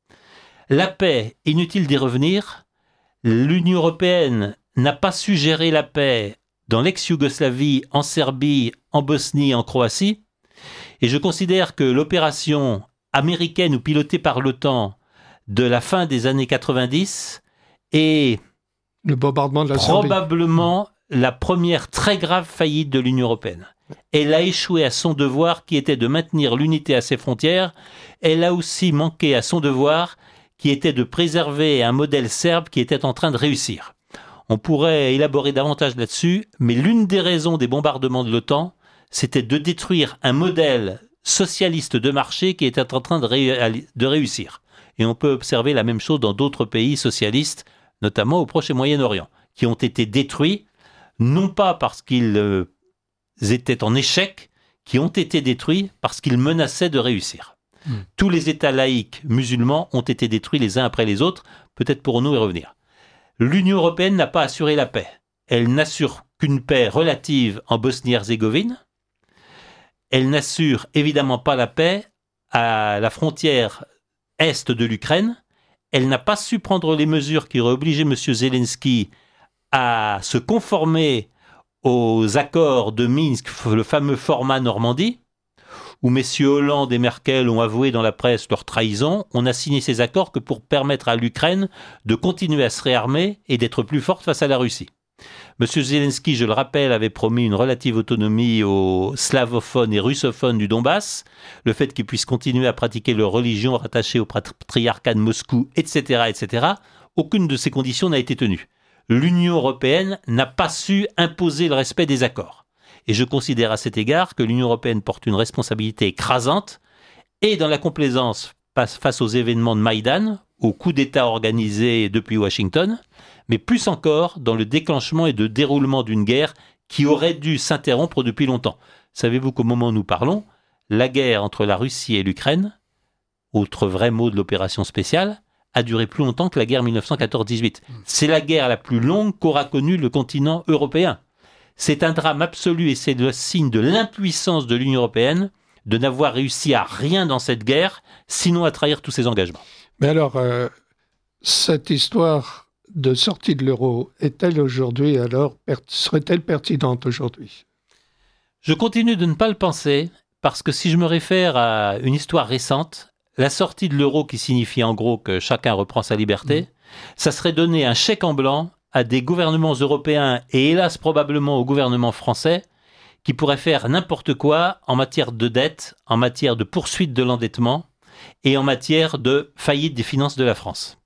La paix, inutile d'y revenir, l'Union européenne n'a pas su gérer la paix dans l'ex-Yougoslavie, en Serbie, en Bosnie, en Croatie. Et je considère que l'opération américaine ou pilotée par l'OTAN de la fin des années quatre-vingt-dix est le bombardement de la probablement Serbie. La première très grave faillite de l'Union européenne. Elle a échoué à son devoir qui était de maintenir l'unité à ses frontières. Elle a aussi manqué à son devoir qui était de préserver un modèle serbe qui était en train de réussir. On pourrait élaborer davantage là-dessus, mais l'une des raisons des bombardements de l'OTAN, c'était de détruire un modèle socialiste de marché qui était en train de, ré- de réussir. Et on peut observer la même chose dans d'autres pays socialistes, notamment au Proche et Moyen-Orient, qui ont été détruits, non pas parce qu'ils euh, étaient en échec, qui ont été détruits parce qu'ils menaçaient de réussir. Mmh. Tous les États laïcs musulmans ont été détruits les uns après les autres, peut-être pour nous y revenir. L'Union européenne n'a pas assuré la paix. Elle n'assure qu'une paix relative en Bosnie-Herzégovine. Elle n'assure évidemment pas la paix à la frontière est de l'Ukraine. Elle n'a pas su prendre les mesures qui auraient obligé M. Zelensky à se conformer aux accords de Minsk, le fameux format Normandie, où messieurs Hollande et Merkel ont avoué dans la presse leur trahison. On a signé ces accords que pour permettre à l'Ukraine de continuer à se réarmer et d'être plus forte face à la Russie. M. Zelensky, je le rappelle, avait promis une relative autonomie aux slavophones et russophones du Donbass, le fait qu'ils puissent continuer à pratiquer leur religion rattachée au patriarcat de Moscou, et cetera, et cetera. Aucune de ces conditions n'a été tenue. L'Union européenne n'a pas su imposer le respect des accords. Et je considère à cet égard que l'Union européenne porte une responsabilité écrasante et dans la complaisance face aux événements de Maïdan, au coup d'État organisé depuis Washington, mais plus encore dans le déclenchement et le déroulement d'une guerre qui aurait dû s'interrompre depuis longtemps. Savez-vous qu'au moment où nous parlons, la guerre entre la Russie et l'Ukraine, autre vrai mot de l'opération spéciale, a duré plus longtemps que la guerre mille neuf cent quatorze dix-huit. C'est la guerre la plus longue qu'aura connue le continent européen. C'est un drame absolu et c'est le signe de l'impuissance de l'Union européenne de n'avoir réussi à rien dans cette guerre, sinon à trahir tous ses engagements. Mais alors, euh, cette histoire de sortie de l'euro est-elle aujourd'hui alors, per- serait-elle pertinente aujourd'hui ? Je continue de ne pas le penser, parce que si je me réfère à une histoire récente, la sortie de l'euro qui signifie en gros que chacun reprend sa liberté, mmh. ça serait donner un chèque en blanc à des gouvernements européens et hélas probablement au gouvernement français qui pourraient faire n'importe quoi en matière de dette, en matière de poursuite de l'endettement et en matière de faillite des finances de la France.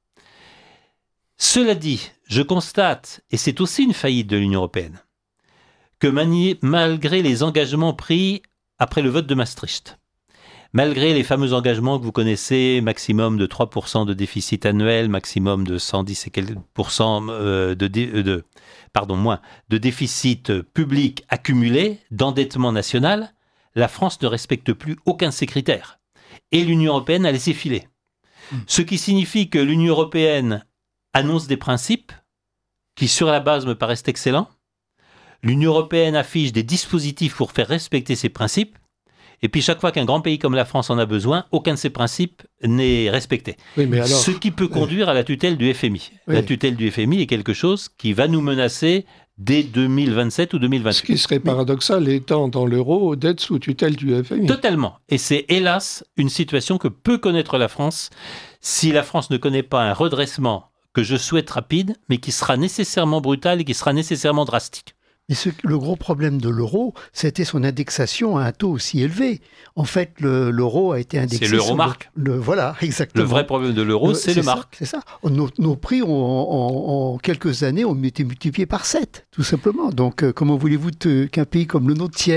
Cela dit, je constate, et c'est aussi une faillite de l'Union européenne, que mani- malgré les engagements pris après le vote de Maastricht, malgré les fameux engagements que vous connaissez, maximum de trois pour cent de déficit annuel, maximum de cent dix et quelques pourcents de, de, de, pardon, moins, de déficit public accumulé, d'endettement national, la France ne respecte plus aucun de ces critères. Et l'Union européenne a laissé filer. Mmh. Ce qui signifie que l'Union européenne annonce des principes qui, sur la base, me paraissent excellents. L'Union européenne affiche des dispositifs pour faire respecter ces principes. Et puis chaque fois qu'un grand pays comme la France en a besoin, aucun de ces principes n'est respecté. Oui, mais alors, ce qui peut conduire à la tutelle du F M I. Oui. La tutelle du F M I est quelque chose qui va nous menacer dès deux mille vingt-sept ou deux mille vingt-huit. Ce qui serait paradoxal étant dans l'euro d'être sous tutelle du F M I. Totalement. Et c'est hélas une situation que peut connaître la France si la France ne connaît pas un redressement que je souhaite rapide, mais qui sera nécessairement brutal et qui sera nécessairement drastique. Mais ce, le gros problème de l'euro, c'était son indexation à un taux aussi élevé. En fait, le, l'euro a été indexé... C'est l'euro-marque. Le, le, voilà, exactement. Le vrai problème de l'euro, le, c'est, c'est le ça, marque. C'est ça. Nos, nos prix, ont, en, en quelques années, ont été multipliés par sept, tout simplement. Donc, euh, comment voulez-vous te, qu'un pays comme le nôtre tienne ?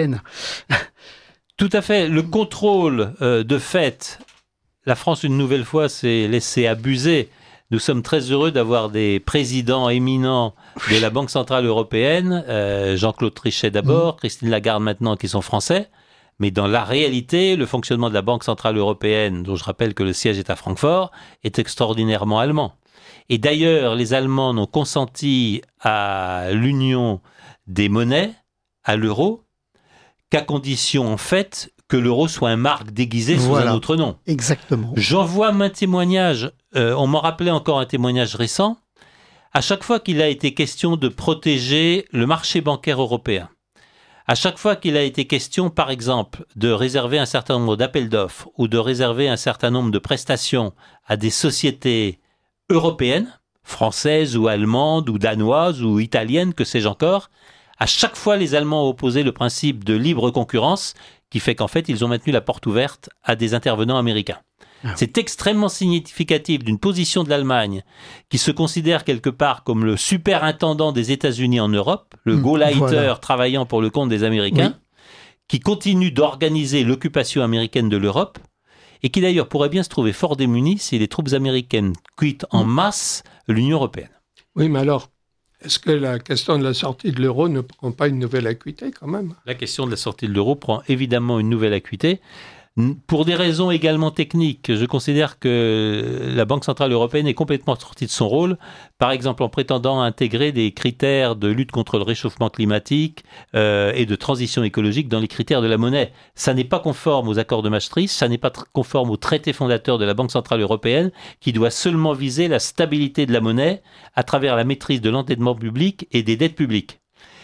Tout à fait. Le contrôle euh, de fait, la France, une nouvelle fois, s'est laissé abuser. Nous sommes très heureux d'avoir des présidents éminents de la Banque Centrale Européenne, euh, Jean-Claude Trichet d'abord, mmh. Christine Lagarde maintenant, qui sont français. Mais dans la réalité, le fonctionnement de la Banque Centrale Européenne, dont je rappelle que le siège est à Francfort, est extraordinairement allemand. Et d'ailleurs, les Allemands n'ont consenti à l'union des monnaies, à l'euro, qu'à condition, en fait, que l'euro soit un marque déguisé sous voilà. un autre nom. Exactement. J'en vois maints témoignages. Euh, on m'en rappelait encore un témoignage récent. À chaque fois qu'il a été question de protéger le marché bancaire européen, à chaque fois qu'il a été question, par exemple, de réserver un certain nombre d'appels d'offres ou de réserver un certain nombre de prestations à des sociétés européennes, françaises ou allemandes ou danoises ou italiennes, que sais-je encore, à chaque fois les Allemands ont opposé le principe de libre concurrence qui fait qu'en fait ils ont maintenu la porte ouverte à des intervenants américains. Ah. C'est extrêmement significatif d'une position de l'Allemagne qui se considère quelque part comme le superintendant des États-Unis en Europe, le mmh, Gauleiter voilà. travaillant pour le compte des Américains, oui. qui continue d'organiser l'occupation américaine de l'Europe et qui d'ailleurs pourrait bien se trouver fort démuni si les troupes américaines quittent en masse l'Union européenne. Oui, mais alors, est-ce que la question de la sortie de l'euro ne prend pas une nouvelle acuité quand même ? La question de la sortie de l'euro prend évidemment une nouvelle acuité. Pour des raisons également techniques, je considère que la Banque Centrale Européenne est complètement sortie de son rôle, par exemple en prétendant intégrer des critères de lutte contre le réchauffement climatique euh, et de transition écologique dans les critères de la monnaie. Ça n'est pas conforme aux accords de Maastricht, ça n'est pas tr- conforme au traité fondateur de la Banque Centrale Européenne qui doit seulement viser la stabilité de la monnaie à travers la maîtrise de l'endettement public et des dettes publiques.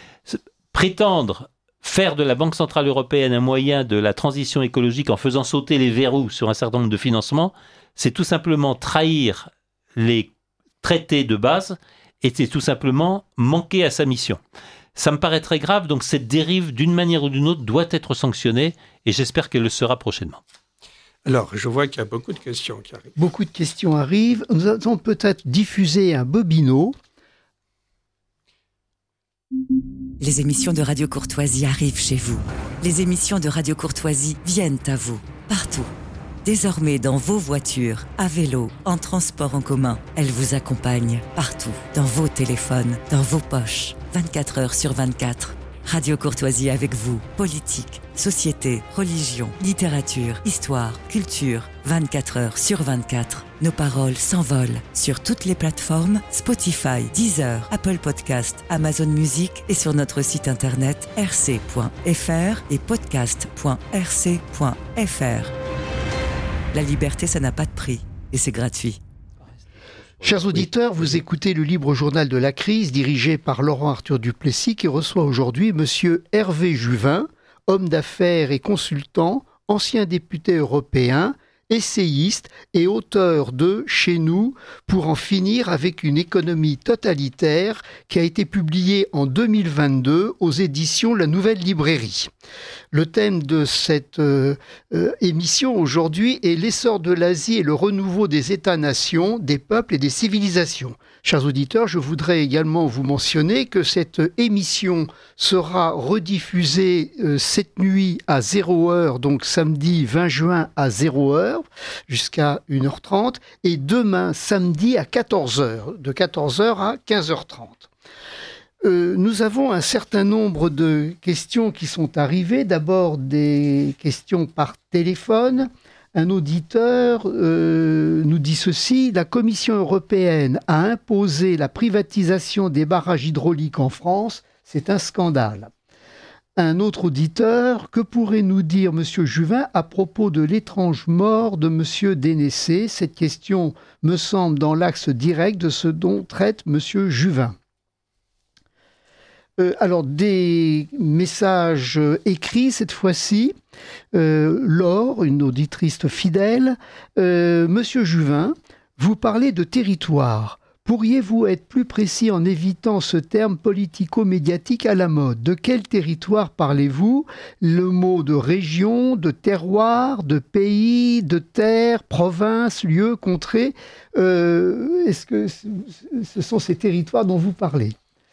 Prétendre faire de la Banque Centrale Européenne un moyen de la transition écologique en faisant sauter les verrous sur un certain nombre de financements, c'est tout simplement trahir les traités de base et c'est tout simplement manquer à sa mission. Ça me paraît très grave, donc cette dérive, d'une manière ou d'une autre, doit être sanctionnée et j'espère qu'elle le sera prochainement. Alors, je vois qu'il y a beaucoup de questions qui arrivent. Beaucoup de questions arrivent. Nous allons peut-être diffuser un bobino. Les émissions de Radio Courtoisie arrivent chez vous. Les émissions de Radio Courtoisie viennent à vous, partout. Désormais dans vos voitures, à vélo, en transport en commun. Elles vous accompagnent partout, dans vos téléphones, dans vos poches, vingt-quatre heures sur vingt-quatre. Radio Courtoisie avec vous. Politique, société, religion, littérature, histoire, culture. vingt-quatre heures sur vingt-quatre. Nos paroles s'envolent sur toutes les plateformes Spotify, Deezer, Apple Podcast, Amazon Music et sur notre site internet r c point f r et podcast point r c point f r. La liberté, ça n'a pas de prix et c'est gratuit. Chers auditeurs, vous écoutez le Libre Journal de la crise dirigé par Laurent Arthur Duplessis qui reçoit aujourd'hui Monsieur Hervé Juvin, homme d'affaires et consultant, ancien député européen, essayiste et auteur de « Chez nous, pour en finir avec une économie totalitaire » qui a été publié en deux mille vingt-deux aux éditions La Nouvelle Librairie. Le thème de cette euh, euh, émission aujourd'hui est l'essor de l'Asie et le renouveau des États-nations, des peuples et des civilisations. Chers auditeurs, je voudrais également vous mentionner que cette émission sera rediffusée euh, cette nuit à zéro heure, donc samedi vingt juin à zéro heure, jusqu'à une heure trente, et demain samedi à quatorze heures, de quatorze heures à quinze heures trente. Euh, nous avons un certain nombre de questions qui sont arrivées. D'abord des questions par téléphone. Un auditeur euh, nous dit ceci: la Commission européenne a imposé la privatisation des barrages hydrauliques en France. C'est un scandale. Un autre auditeur: que pourrait-nous dire M. Juvin à propos de l'étrange mort de M. Dénessé? Cette question me semble dans l'axe direct de ce dont traite M. Juvin. Euh, alors, des messages écrits cette fois-ci. Euh, Laure, une auditrice fidèle. Euh, Monsieur Juvin, vous parlez de territoire. Pourriez-vous être plus précis en évitant ce terme politico-médiatique à la mode? De quel territoire parlez-vous? Le mot de région, de terroir, de pays, de terre, province, lieu, contrée. Euh, est-ce que ce sont ces territoires dont vous parlez?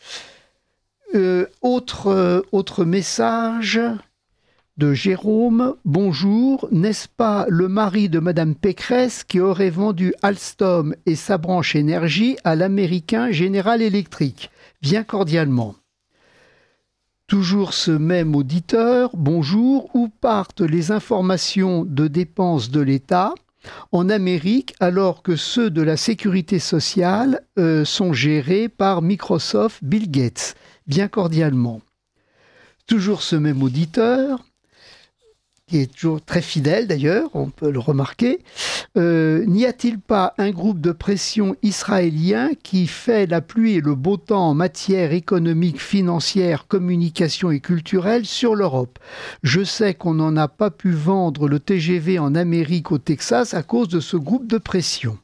Euh, autre, euh, autre message de Jérôme. Bonjour, n'est-ce pas le mari de Madame Pécresse qui aurait vendu Alstom et sa branche énergie à l'américain General Electric? Bien cordialement. Toujours ce même auditeur. Bonjour, où partent les informations de dépenses de l'État en Amérique alors que ceux de la sécurité sociale euh, sont gérés par Microsoft, Bill Gates? Bien cordialement. Toujours ce même auditeur, qui est toujours très fidèle d'ailleurs, on peut le remarquer. Euh, n'y a-t-il pas un groupe de pression israélien qui fait la pluie et le beau temps en matière économique, financière, communication et culturelle sur l'Europe? Je sais qu'on n'en a pas pu vendre le T G V en Amérique au Texas à cause de ce groupe de pression.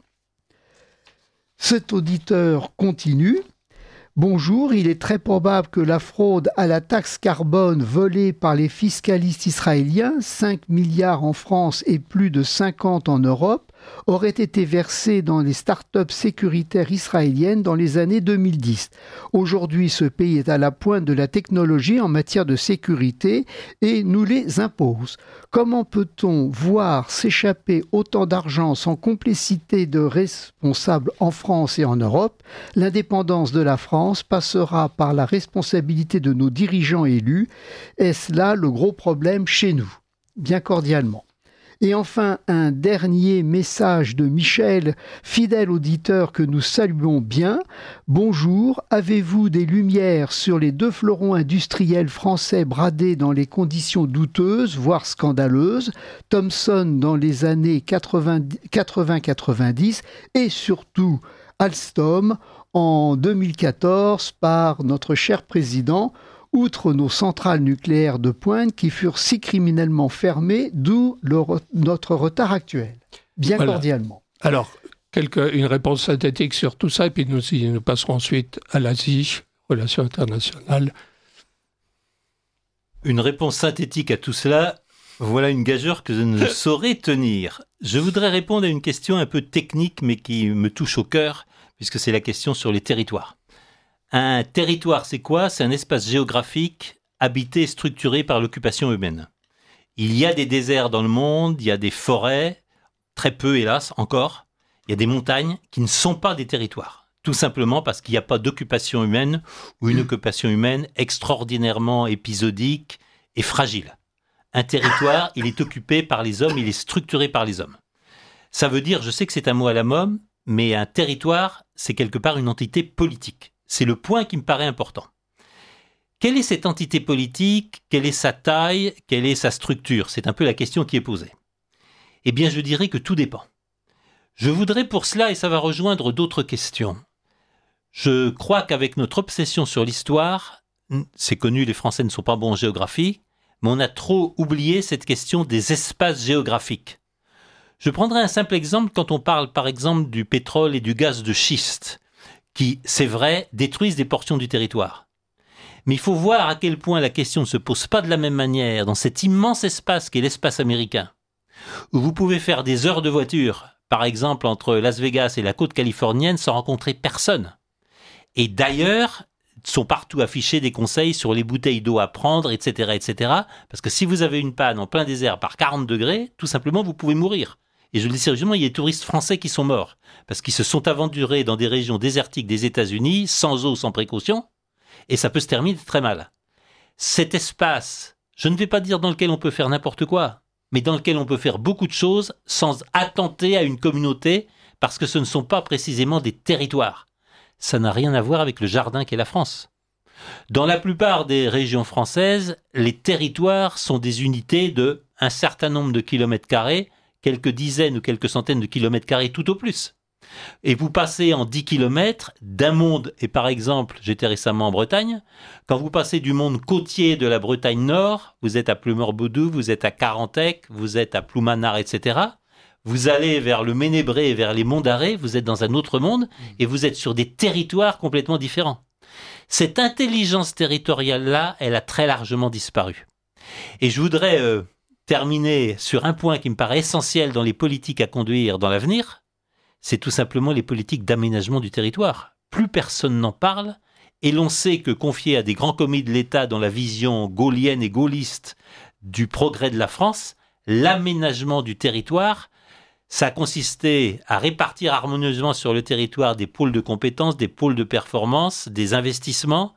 Cet auditeur continue. Bonjour, il est très probable que la fraude à la taxe carbone volée par les fiscalistes israéliens, cinq milliards en France et plus de cinquante en Europe, aurait été versée dans les start-up sécuritaires israéliennes dans les années deux mille dix. Aujourd'hui, ce pays est à la pointe de la technologie en matière de sécurité et nous les impose. Comment peut-on voir s'échapper autant d'argent sans complicité de responsables en France et en Europe? L'indépendance de la France passera par la responsabilité de nos dirigeants élus. Est-ce là le gros problème chez nous? Bien cordialement. Et enfin, un dernier message de Michel, fidèle auditeur que nous saluons bien. Bonjour, avez-vous des lumières sur les deux fleurons industriels français bradés dans les conditions douteuses, voire scandaleuses, Thomson dans les années quatre-vingts quatre-vingt-dix et surtout Alstom en deux mille quatorze par notre cher président, outre nos centrales nucléaires de pointe qui furent si criminellement fermées, d'où le re- notre retard actuel. Bien voilà. Cordialement. Alors, quelque, une réponse synthétique sur tout ça, et puis nous, nous passerons ensuite à l'Asie, relations internationales. Une réponse synthétique à tout cela, voilà une gageure que je ne saurais tenir. Je voudrais répondre à une question un peu technique, mais qui me touche au cœur, puisque c'est la question sur les territoires. Un territoire, c'est quoi? C'est un espace géographique habité et structuré par l'occupation humaine. Il y a des déserts dans le monde, il y a des forêts, très peu hélas encore. Il y a des montagnes qui ne sont pas des territoires. Tout simplement parce qu'il n'y a pas d'occupation humaine ou une occupation humaine extraordinairement épisodique et fragile. Un territoire, il est occupé par les hommes, il est structuré par les hommes. Ça veut dire, je sais que c'est un mot à la mode, mais un territoire, c'est quelque part une entité politique. C'est le point qui me paraît important. Quelle est cette entité politique? Quelle est sa taille? Quelle est sa structure? C'est un peu la question qui est posée. Eh bien, je dirais que tout dépend. Je voudrais pour cela, et ça va rejoindre d'autres questions, je crois qu'avec notre obsession sur l'histoire, c'est connu, les Français ne sont pas bons en géographie, mais on a trop oublié cette question des espaces géographiques. Je prendrai un simple exemple quand on parle par exemple du pétrole et du gaz de schiste, qui, c'est vrai, détruisent des portions du territoire. Mais il faut voir à quel point la question ne se pose pas de la même manière dans cet immense espace qu'est l'espace américain, où vous pouvez faire des heures de voiture, par exemple entre Las Vegas et la côte californienne, sans rencontrer personne. Et d'ailleurs, sont partout affichés des conseils sur les bouteilles d'eau à prendre, et cetera, et cetera. Parce que si vous avez une panne en plein désert par quarante degrés, tout simplement, vous pouvez mourir. Et je le dis sérieusement, il y a des touristes français qui sont morts parce qu'ils se sont aventurés dans des régions désertiques des États-Unis, sans eau, sans précaution, et ça peut se terminer très mal. Cet espace, je ne vais pas dire dans lequel on peut faire n'importe quoi, mais dans lequel on peut faire beaucoup de choses sans attenter à une communauté, parce que ce ne sont pas précisément des territoires. Ça n'a rien à voir avec le jardin qu'est la France. Dans la plupart des régions françaises, les territoires sont des unités de un certain nombre de kilomètres carrés, quelques dizaines ou quelques centaines de kilomètres carrés tout au plus. Et vous passez en dix kilomètres d'un monde, et par exemple, j'étais récemment en Bretagne, quand vous passez du monde côtier de la Bretagne Nord, vous êtes à Pleumeur-Bodou, vous êtes à Carantec, vous êtes à Ploumanard, et cetera, vous allez vers le Ménébré et vers les Monts d'Arrée, vous êtes dans un autre monde, et vous êtes sur des territoires complètement différents. Cette intelligence territoriale-là, elle a très largement disparu. Et je voudrais euh, terminer sur un point qui me paraît essentiel dans les politiques à conduire dans l'avenir, c'est tout simplement les politiques d'aménagement du territoire. Plus personne n'en parle, et l'on sait que confier à des grands commis de l'État dans la vision gaullienne et gaulliste du progrès de la France, l'aménagement du territoire, ça a consisté à répartir harmonieusement sur le territoire des pôles de compétences, des pôles de performance, des investissements,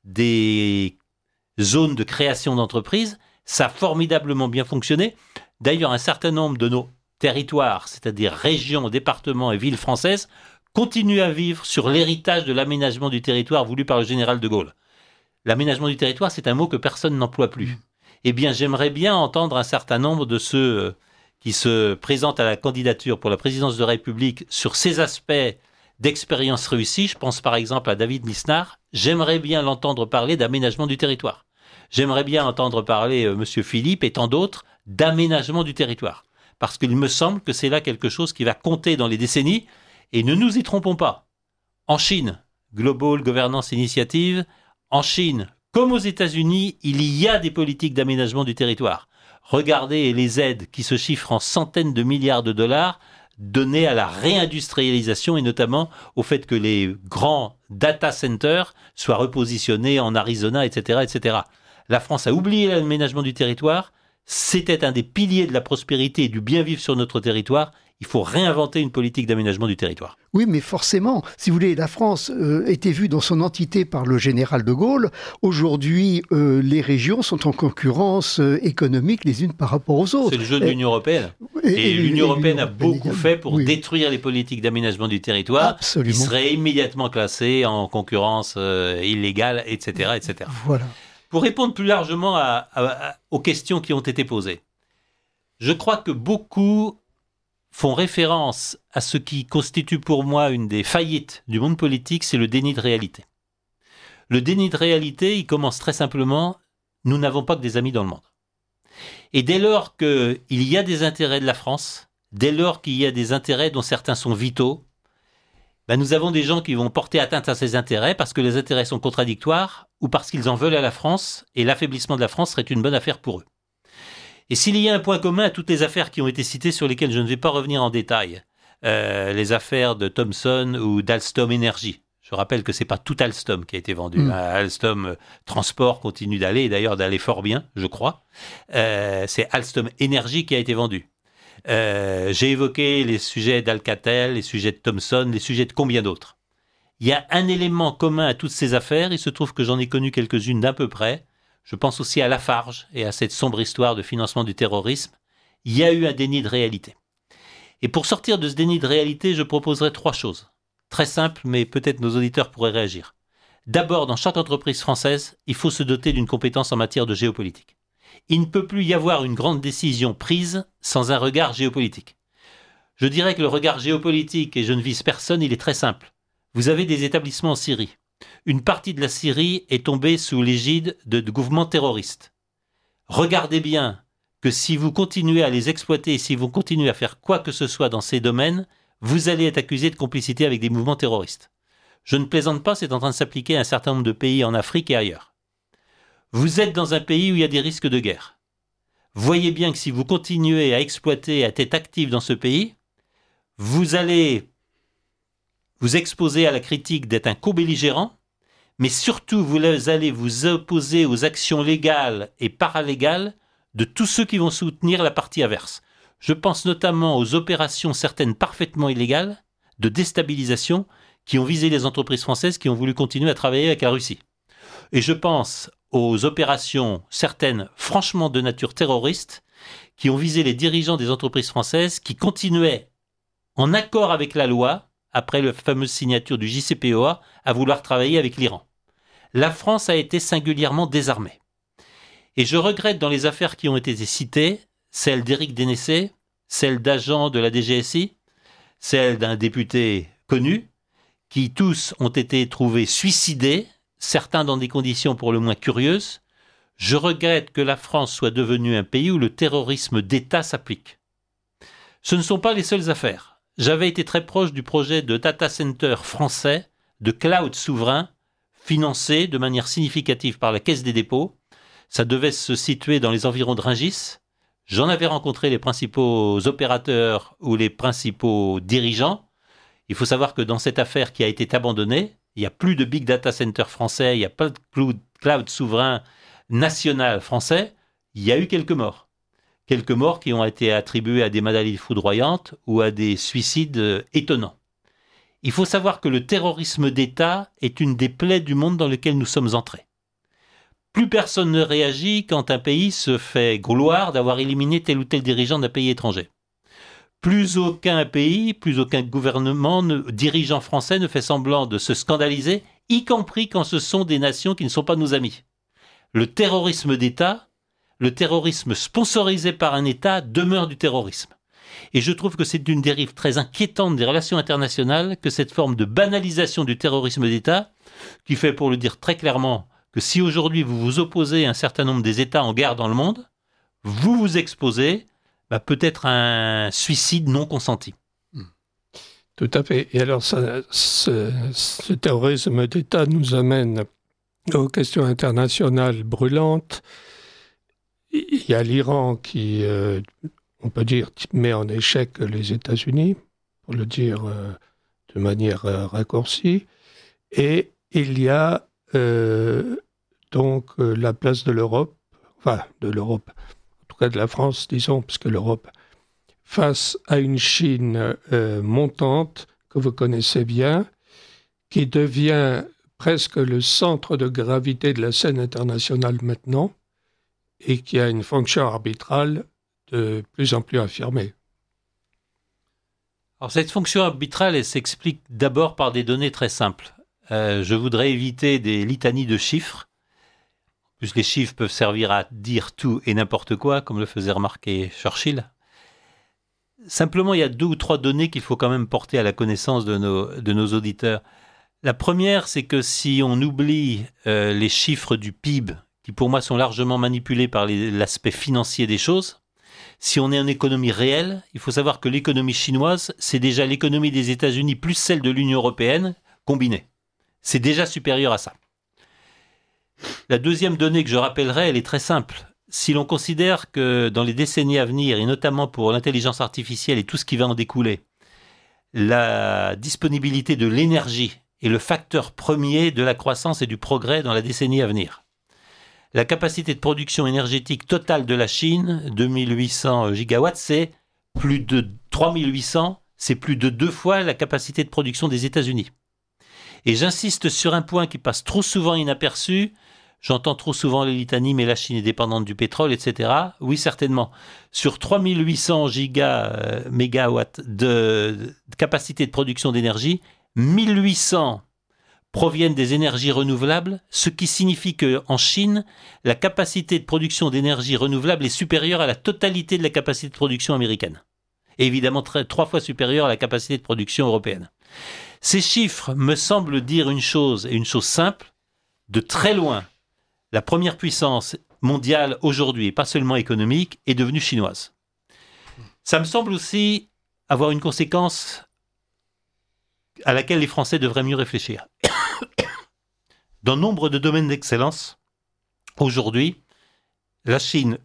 des zones de création d'entreprises. Ça a formidablement bien fonctionné. D'ailleurs, un certain nombre de nos territoires, c'est-à-dire régions, départements et villes françaises, continuent à vivre sur l'héritage de l'aménagement du territoire voulu par le général de Gaulle. L'aménagement du territoire, c'est un mot que personne n'emploie plus. Eh bien, j'aimerais bien entendre un certain nombre de ceux qui se présentent à la candidature pour la présidence de la République sur ces aspects d'expérience réussie. Je pense par exemple à David Lisnard. J'aimerais bien l'entendre parler d'aménagement du territoire. J'aimerais bien entendre parler euh, Monsieur Philippe et tant d'autres d'aménagement du territoire. Parce qu'il me semble que c'est là quelque chose qui va compter dans les décennies. Et ne nous y trompons pas. En Chine, Global Governance Initiative, en Chine, comme aux États-Unis, il y a des politiques d'aménagement du territoire. Regardez les aides qui se chiffrent en centaines de milliards de dollars données à la réindustrialisation et notamment au fait que les grands data centers soient repositionnés en Arizona, et cetera, et cetera. La France a oublié l'aménagement du territoire. C'était un des piliers de la prospérité et du bien-vivre sur notre territoire. Il faut réinventer une politique d'aménagement du territoire. Oui, mais forcément, si vous voulez, la France euh, était vue dans son entité par le général de Gaulle. Aujourd'hui, euh, les régions sont en concurrence euh, économique les unes par rapport aux autres. C'est le jeu de l'Union européenne. Et, et, et l'Union européenne a beaucoup fait pour oui. détruire les politiques d'aménagement du territoire. Absolument. Qui seraient immédiatement classées en concurrence euh, illégale, et cetera, et cetera. Voilà. Pour répondre plus largement à, à, à, aux questions qui ont été posées, je crois que beaucoup font référence à ce qui constitue pour moi une des faillites du monde politique, c'est le déni de réalité. Le déni de réalité, il commence très simplement, nous n'avons pas que des amis dans le monde. Et dès lors qu'il y a des intérêts de la France, dès lors qu'il y a des intérêts dont certains sont vitaux, ben nous avons des gens qui vont porter atteinte à ces intérêts parce que les intérêts sont contradictoires ou parce qu'ils en veulent à la France et l'affaiblissement de la France serait une bonne affaire pour eux. Et s'il y a un point commun à toutes les affaires qui ont été citées sur lesquelles je ne vais pas revenir en détail, euh, les affaires de Thomson ou d'Alstom Energy. Je rappelle que c'est pas tout Alstom qui a été vendu. Mmh. Alstom euh, Transport continue d'aller, et d'ailleurs d'aller fort bien, je crois. Euh, c'est Alstom Energy qui a été vendu. Euh, j'ai évoqué les sujets d'Alcatel, les sujets de Thomson, les sujets de combien d'autres. Il y a un élément commun à toutes ces affaires, il se trouve que j'en ai connu quelques-unes d'à peu près. Je pense aussi à Lafarge et à cette sombre histoire de financement du terrorisme. Il y a eu un déni de réalité. Et pour sortir de ce déni de réalité, je proposerai trois choses. Très simples, mais peut-être nos auditeurs pourraient réagir. D'abord, dans chaque entreprise française, il faut se doter d'une compétence en matière de géopolitique. Il ne peut plus y avoir une grande décision prise sans un regard géopolitique. Je dirais que le regard géopolitique, et je ne vise personne, il est très simple. Vous avez des établissements en Syrie. Une partie de la Syrie est tombée sous l'égide de, de mouvements terroristes. Regardez bien que si vous continuez à les exploiter et si vous continuez à faire quoi que ce soit dans ces domaines, vous allez être accusé de complicité avec des mouvements terroristes. Je ne plaisante pas, c'est en train de s'appliquer à un certain nombre de pays en Afrique et ailleurs. Vous êtes dans un pays où il y a des risques de guerre. Voyez bien que si vous continuez à exploiter, à être actif dans ce pays, vous allez vous exposer à la critique d'être un co-belligérant, mais surtout vous allez vous opposer aux actions légales et paralégales de tous ceux qui vont soutenir la partie adverse. Je pense notamment aux opérations certaines parfaitement illégales de déstabilisation qui ont visé les entreprises françaises qui ont voulu continuer à travailler avec la Russie. Et je pense aux opérations certaines franchement de nature terroriste qui ont visé les dirigeants des entreprises françaises qui continuaient en accord avec la loi, après la fameuse signature du J C P O A, à vouloir travailler avec l'Iran. La France a été singulièrement désarmée. Et je regrette dans les affaires qui ont été citées, celle d'Éric Dénessé, celle d'agents de la D G S I, celle d'un député connu, qui tous ont été trouvés suicidés, certains dans des conditions pour le moins curieuses. Je regrette que la France soit devenue un pays où le terrorisme d'État s'applique. Ce ne sont pas les seules affaires. J'avais été très proche du projet de data center français, de cloud souverain, financé de manière significative par la Caisse des dépôts. Ça devait se situer dans les environs de Rungis. J'en avais rencontré les principaux opérateurs ou les principaux dirigeants. Il faut savoir que dans cette affaire qui a été abandonnée, il n'y a plus de big data center français, il n'y a pas de cloud, cloud souverain national français. Il y a eu quelques morts. Quelques morts qui ont été attribués à des maladies foudroyantes ou à des suicides étonnants. Il faut savoir que le terrorisme d'État est une des plaies du monde dans lequel nous sommes entrés. Plus personne ne réagit quand un pays se fait gloire d'avoir éliminé tel ou tel dirigeant d'un pays étranger. Plus aucun pays, plus aucun gouvernement, ne, dirigeant français ne fait semblant de se scandaliser, y compris quand ce sont des nations qui ne sont pas nos amis. Le terrorisme d'État, le terrorisme sponsorisé par un État demeure du terrorisme. Et je trouve que c'est une dérive très inquiétante des relations internationales que cette forme de banalisation du terrorisme d'État, qui fait, pour le dire très clairement, que si aujourd'hui vous vous opposez à un certain nombre des États en guerre dans le monde, vous vous exposez bah, peut-être à un suicide non consenti. Tout à fait. Et alors, ça, ce, ce terrorisme d'État nous amène aux questions internationales brûlantes. Il y a l'Iran qui, euh, on peut dire, met en échec les États-Unis, pour le dire euh, de manière euh, raccourcie. Et il y a euh, donc euh, la place de l'Europe, enfin de l'Europe, en tout cas de la France, disons, parce que l'Europe, face à une Chine euh, montante, que vous connaissez bien, qui devient presque le centre de gravité de la scène internationale maintenant, et qui a une fonction arbitrale de plus en plus affirmée. Alors cette fonction arbitrale, elle s'explique d'abord par des données très simples. Euh, je voudrais éviter des litanies de chiffres. En plus, les chiffres peuvent servir à dire tout et n'importe quoi, comme le faisait remarquer Churchill. Simplement, il y a deux ou trois données qu'il faut quand même porter à la connaissance de nos, de nos auditeurs. La première, c'est que si on oublie euh, les chiffres du P I B, qui pour moi sont largement manipulés par les, l'aspect financier des choses, si on est en économie réelle, il faut savoir que l'économie chinoise, c'est déjà l'économie des États-Unis plus celle de l'Union européenne combinée. C'est déjà supérieur à ça. La deuxième donnée que je rappellerai, elle est très simple. Si l'on considère que dans les décennies à venir, et notamment pour l'intelligence artificielle et tout ce qui va en découler, la disponibilité de l'énergie est le facteur premier de la croissance et du progrès dans la décennie à venir. La capacité de production énergétique totale de la Chine, deux mille huit cents gigawatts, c'est plus de trois mille huit cents, c'est plus de deux fois la capacité de production des États-Unis. Et j'insiste sur un point qui passe trop souvent inaperçu. J'entends trop souvent les litanies, mais la Chine est dépendante du pétrole, et cetera. Oui, certainement. Sur trois mille huit cents giga, euh, mégawatts de, de capacité de production d'énergie, mille huit cents proviennent des énergies renouvelables, ce qui signifie qu'en Chine, la capacité de production d'énergie renouvelable est supérieure à la totalité de la capacité de production américaine. Et évidemment, très, trois fois supérieure à la capacité de production européenne. Ces chiffres me semblent dire une chose, et une chose simple, de très loin, la première puissance mondiale aujourd'hui, et pas seulement économique, est devenue chinoise. Ça me semble aussi avoir une conséquence à laquelle les Français devraient mieux réfléchir. Dans nombre de domaines d'excellence, aujourd'hui, la Chine,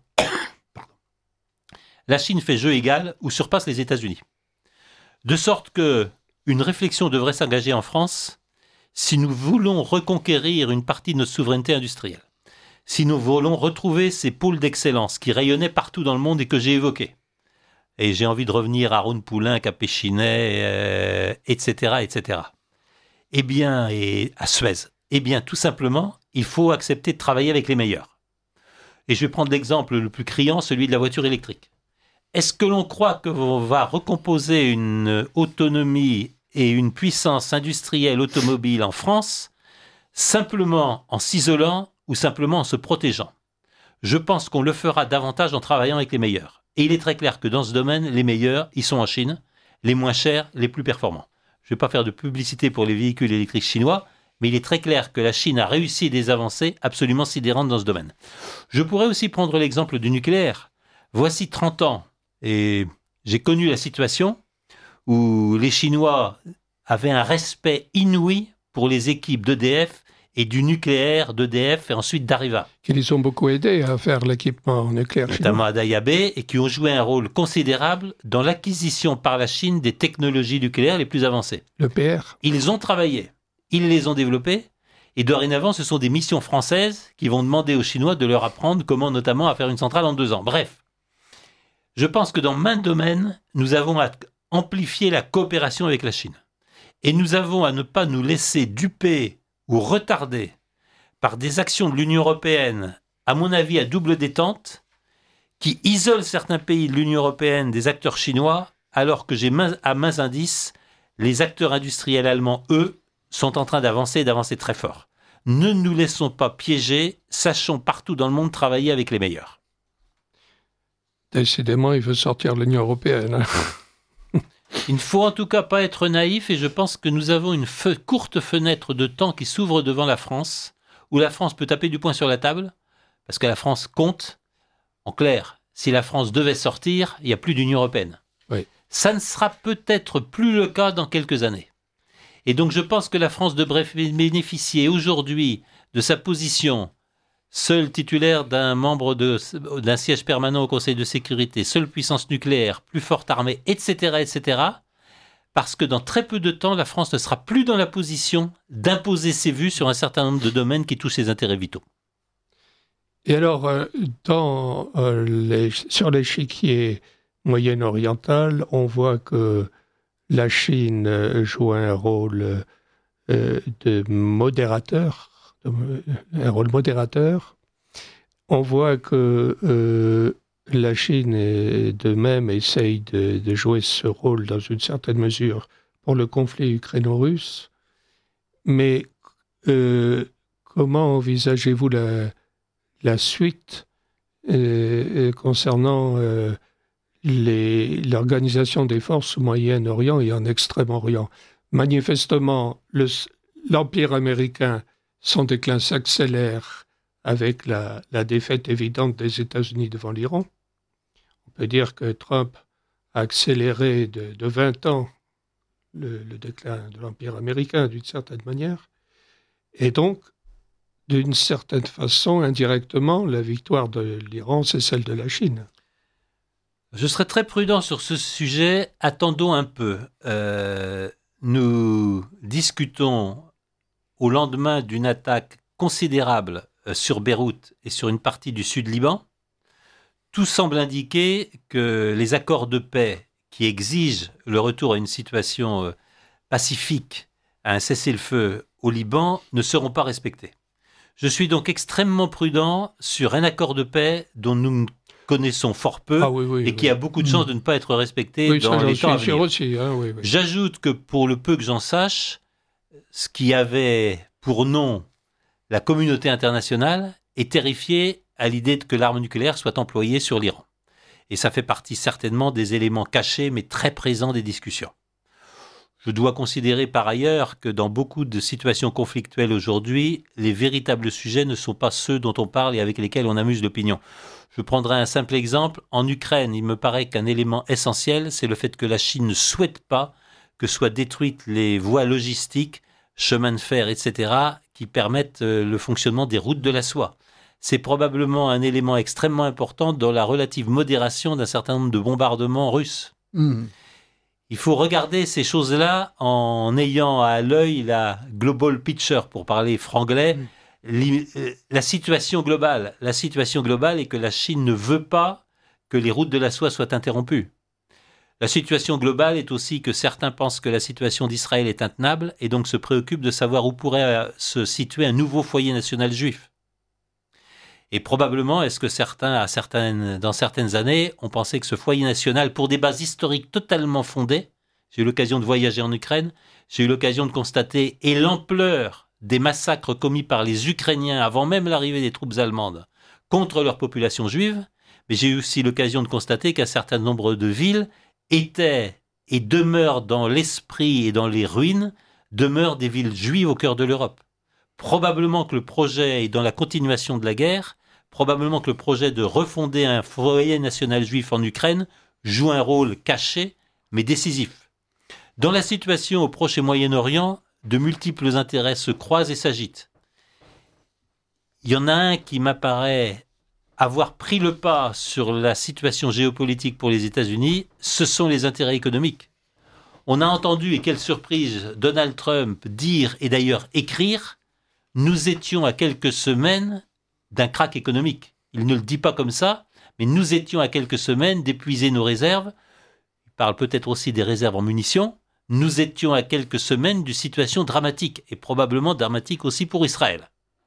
la Chine fait jeu égal ou surpasse les États-Unis. De sorte que une réflexion devrait s'engager en France si nous voulons reconquérir une partie de notre souveraineté industrielle, si nous voulons retrouver ces pôles d'excellence qui rayonnaient partout dans le monde et que j'ai évoqués. Et j'ai envie de revenir à Rhône Poulain, à Péchinet, euh, et cetera, et cetera. Eh bien, et à Suez. Eh bien, tout simplement, il faut accepter de travailler avec les meilleurs. Et je vais prendre l'exemple le plus criant, celui de la voiture électrique. Est-ce que l'on croit qu'on va recomposer une autonomie et une puissance industrielle automobile en France simplement en s'isolant ou simplement en se protégeant? Je pense qu'on le fera davantage en travaillant avec les meilleurs. Et il est très clair que dans ce domaine, les meilleurs, ils sont en Chine, les moins chers, les plus performants. Je ne vais pas faire de publicité pour les véhicules électriques chinois, mais il est très clair que la Chine a réussi des avancées absolument sidérantes dans ce domaine. Je pourrais aussi prendre l'exemple du nucléaire. Voici trente ans, et j'ai connu la situation où les Chinois avaient un respect inouï pour les équipes d'E D F et du nucléaire d'E D F et ensuite d'Areva. Qui les ont beaucoup aidés à faire l'équipement nucléaire chinois. Notamment à Daya Bay, et qui ont joué un rôle considérable dans l'acquisition par la Chine des technologies nucléaires les plus avancées. Le P R. Ils ont travaillé, ils les ont développés, et dorénavant, ce sont des missions françaises qui vont demander aux Chinois de leur apprendre comment notamment à faire une centrale en deux ans. Bref, je pense que dans maints domaines, nous avons à amplifier la coopération avec la Chine. Et nous avons à ne pas nous laisser duper ou retarder par des actions de l'Union européenne, à mon avis à double détente, qui isolent certains pays de l'Union européenne des acteurs chinois, alors que j'ai main, à mains indices, les acteurs industriels allemands, eux, sont en train d'avancer et d'avancer très fort. Ne nous laissons pas piéger, sachons partout dans le monde travailler avec les meilleurs. Décidément, il veut sortir de l'Union européenne. Il ne faut en tout cas pas être naïf, et je pense que nous avons une fe- courte fenêtre de temps qui s'ouvre devant la France, où la France peut taper du poing sur la table, parce que la France compte. En clair, si la France devait sortir, il n'y a plus d'Union européenne. Oui. Ça ne sera peut-être plus le cas dans quelques années. Et donc je pense que la France devrait bénéficier aujourd'hui de sa position, seul titulaire d'un membre de, d'un siège permanent au Conseil de sécurité, seule puissance nucléaire, plus forte armée, et cetera, et cetera, parce que dans très peu de temps, la France ne sera plus dans la position d'imposer ses vues sur un certain nombre de domaines qui touchent ses intérêts vitaux. Et alors, euh, dans, euh, les, sur l'échiquier moyen-oriental, on voit que la Chine euh, joue un rôle euh, de modérateur, de, un rôle modérateur. On voit que euh, la Chine, est, de même, essaye de, de jouer ce rôle dans une certaine mesure pour le conflit ukraino-russe. Mais euh, comment envisagez-vous la, la suite euh, concernant euh, les, l'organisation des forces au Moyen-Orient et en Extrême-Orient? Manifestement, le, l'Empire américain, son déclin s'accélère avec la, la défaite évidente des États-Unis devant l'Iran. On peut dire que Trump a accéléré de, de vingt ans le, le déclin de l'Empire américain, d'une certaine manière. Et donc, d'une certaine façon, indirectement, la victoire de l'Iran, c'est celle de la Chine. Je serai très prudent sur ce sujet. Attendons un peu. Euh, nous discutons au lendemain d'une attaque considérable sur Beyrouth et sur une partie du sud Liban. Tout semble indiquer que les accords de paix qui exigent le retour à une situation pacifique, à un cessez-le-feu au Liban ne seront pas respectés. Je suis donc extrêmement prudent sur un accord de paix dont nous connaissons fort peu ah, oui, oui, et qui oui. a beaucoup de chances de ne pas être respecté oui, dans ça, les temps à suis venir. Aussi, hein, oui, oui. J'ajoute que pour le peu que j'en sache, ce qui avait pour nom la communauté internationale est terrifié à l'idée que l'arme nucléaire soit employée sur l'Iran. Et ça fait partie certainement des éléments cachés mais très présents des discussions. Je dois considérer par ailleurs que dans beaucoup de situations conflictuelles aujourd'hui, les véritables sujets ne sont pas ceux dont on parle et avec lesquels on amuse l'opinion. Je prendrai un simple exemple. En Ukraine, il me paraît qu'un élément essentiel, c'est le fait que la Chine ne souhaite pas que soient détruites les voies logistiques, chemins de fer, et cetera, qui permettent le fonctionnement des routes de la soie. C'est probablement un élément extrêmement important dans la relative modération d'un certain nombre de bombardements russes. Mmh. Il faut regarder ces choses-là en ayant à l'œil la global picture, pour parler franglais, mmh. La situation globale, la situation globale est que la Chine ne veut pas que les routes de la soie soient interrompues. La situation globale est aussi que certains pensent que la situation d'Israël est intenable et donc se préoccupent de savoir où pourrait se situer un nouveau foyer national juif. Et probablement, est-ce que certains, à certaines, dans certaines années, ont pensé que ce foyer national, pour des bases historiques totalement fondées, j'ai eu l'occasion de voyager en Ukraine, j'ai eu l'occasion de constater, et l'ampleur des massacres commis par les Ukrainiens avant même l'arrivée des troupes allemandes contre leur population juive, mais j'ai eu aussi l'occasion de constater qu'un certain nombre de villes étaient et demeurent dans l'esprit et dans les ruines, demeurent des villes juives au cœur de l'Europe. Probablement que le projet est dans la continuation de la guerre, probablement que le projet de refonder un foyer national juif en Ukraine joue un rôle caché, mais décisif. Dans la situation au Proche et Moyen-Orient, de multiples intérêts se croisent et s'agitent. Il y en a un qui m'apparaît avoir pris le pas sur la situation géopolitique pour les États-Unis, ce sont les intérêts économiques. On a entendu, et quelle surprise, Donald Trump dire, et d'ailleurs écrire, « Nous étions à quelques semaines d'un krach économique ». Il ne le dit pas comme ça, mais nous étions à quelques semaines d'épuiser nos réserves. Il parle peut-être aussi des réserves en munitions. Nous étions à quelques semaines d'une situation dramatique, et probablement dramatique aussi pour Israël.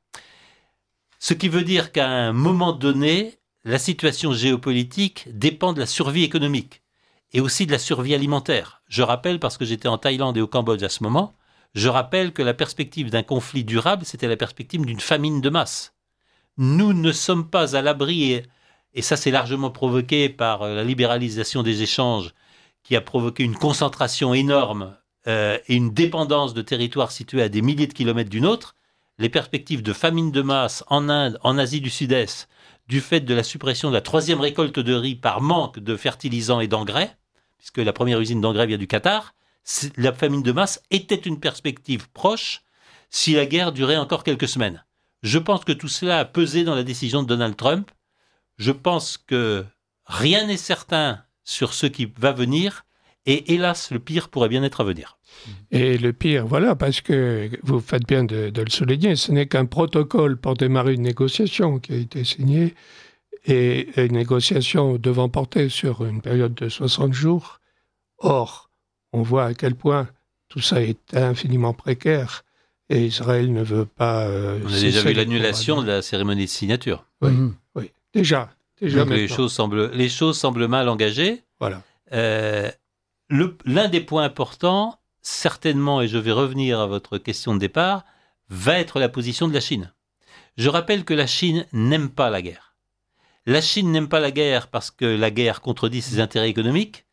Ce qui veut dire qu'à un moment donné, la situation géopolitique dépend de la survie économique, et aussi de la survie alimentaire. Je rappelle, parce que j'étais en Thaïlande et au Cambodge à ce moment, je rappelle que la perspective d'un conflit durable, c'était la perspective d'une famine de masse. Nous ne sommes pas à l'abri, et, et ça c'est largement provoqué par la libéralisation des échanges, qui a provoqué une concentration énorme euh, et une dépendance de territoires situés à des milliers de kilomètres d'une autre, les perspectives de famine de masse en Inde, en Asie du Sud-Est, du fait de la suppression de la troisième récolte de riz par manque de fertilisants et d'engrais, puisque la première usine d'engrais vient du Qatar, la famine de masse était une perspective proche si la guerre durait encore quelques semaines. Je pense que tout cela a pesé dans la décision de Donald Trump. Je pense que rien n'est certain sur ce qui va venir, et hélas, le pire pourrait bien être à venir. Et le pire, voilà, parce que vous faites bien de, de le souligner, ce n'est qu'un protocole pour démarrer une négociation qui a été signé, et une négociation devant porter sur une période de soixante jours. Or, on voit à quel point tout ça est infiniment précaire, et Israël ne veut pas... Euh, on a déjà vu l'annulation de la cérémonie de signature. Oui, mmh. oui, déjà. déjà Donc les choses, semblent, les choses semblent mal engagées. Voilà. Euh, le, l'un des points importants, certainement, et je vais revenir à votre question de départ, va être la position de la Chine. Je rappelle que la Chine n'aime pas la guerre. La Chine n'aime pas la guerre parce que la guerre contredit ses intérêts économiques.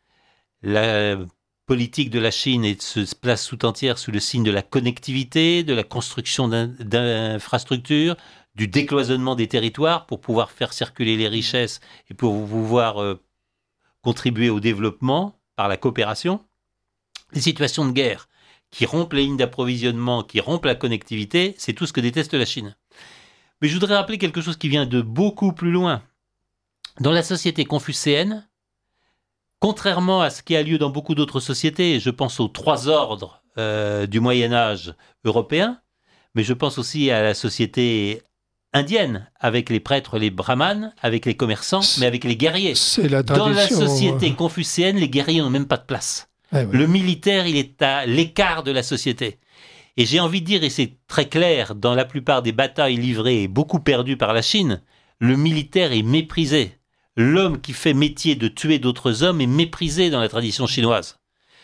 La politique de la Chine est, se place tout entière sous le signe de la connectivité, de la construction d'in, d'infrastructures, du décloisonnement des territoires pour pouvoir faire circuler les richesses et pour pouvoir euh, contribuer au développement par la coopération. Les situations de guerre qui rompent les lignes d'approvisionnement, qui rompent la connectivité, c'est tout ce que déteste la Chine. Mais je voudrais rappeler quelque chose qui vient de beaucoup plus loin. Dans la société confucéenne, contrairement à ce qui a lieu dans beaucoup d'autres sociétés, je pense aux trois ordres euh, du Moyen-Âge européen, mais je pense aussi à la société indienne, avec les prêtres, les brahmanes, avec les commerçants, mais avec les guerriers. C'est la Dans la société euh... confucéenne, les guerriers n'ont même pas de place. Eh oui. Le militaire, il est à l'écart de la société. Et j'ai envie de dire, et c'est très clair, dans la plupart des batailles livrées et beaucoup perdues par la Chine, le militaire est méprisé. L'homme qui fait métier de tuer d'autres hommes est méprisé dans la tradition chinoise.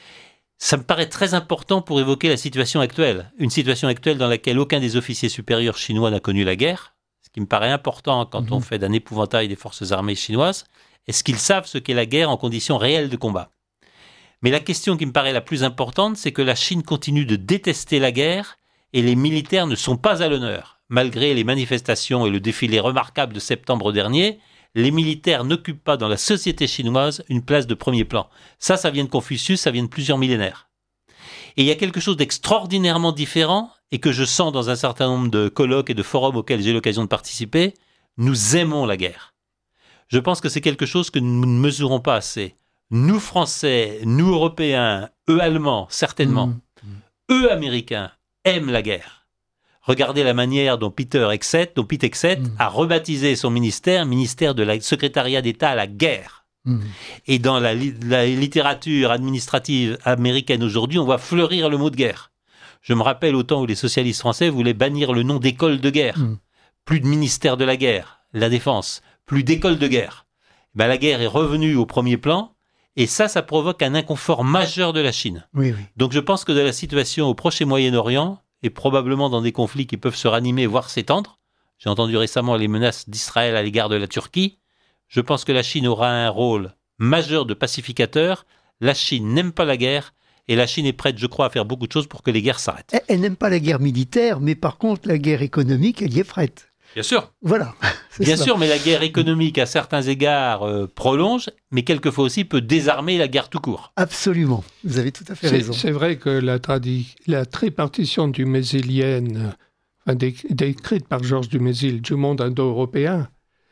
Ça me paraît très important pour évoquer la situation actuelle. Une situation actuelle dans laquelle aucun des officiers supérieurs chinois n'a connu la guerre, ce qui me paraît important quand mmh. on fait d'un épouvantail des forces armées chinoises. Est-ce qu'ils savent ce qu'est la guerre en conditions réelles de combat ? Mais la question qui me paraît la plus importante, c'est que la Chine continue de détester la guerre et les militaires ne sont pas à l'honneur. Malgré les manifestations et le défilé remarquable de septembre dernier, les militaires n'occupent pas dans la société chinoise une place de premier plan. Ça, ça vient de Confucius, ça vient de plusieurs millénaires. Et il y a quelque chose d'extraordinairement différent et que je sens dans un certain nombre de colloques et de forums auxquels j'ai l'occasion de participer. Nous aimons la guerre. Je pense que c'est quelque chose que nous ne mesurons pas assez. Nous Français, nous Européens, eux Allemands, certainement, mmh. eux Américains, aiment la guerre. Regardez la manière dont Peter Hegseth, dont Pete Hegseth mmh. a rebaptisé son ministère, ministère de la secrétariat d'État à la guerre. Mmh. Et dans la, la littérature administrative américaine aujourd'hui, on voit fleurir le mot de guerre. Je me rappelle au temps où les socialistes français voulaient bannir le nom d'école de guerre. Mmh. Plus de ministère de la guerre, la défense, plus d'école de guerre. Ben, la guerre est revenue au premier plan. Et ça, ça provoque un inconfort majeur de la Chine. Oui, oui. Donc je pense que de la situation au Proche et Moyen-Orient, et probablement dans des conflits qui peuvent se ranimer, voire s'étendre, j'ai entendu récemment les menaces d'Israël à l'égard de la Turquie, je pense que la Chine aura un rôle majeur de pacificateur. La Chine n'aime pas la guerre, et la Chine est prête, je crois, à faire beaucoup de choses pour que les guerres s'arrêtent. Elle, elle n'aime pas la guerre militaire, mais par contre, la guerre économique, elle y est prête. Bien sûr. Voilà. Bien ça. sûr, mais la guerre économique, à certains égards, euh, prolonge, mais quelquefois aussi peut désarmer la guerre tout court. Absolument. Vous avez tout à fait c'est, raison. C'est vrai que la, tradi- la tripartition dumézilienne, enfin, dé- décrite par Georges Dumézil, du monde indo-européen,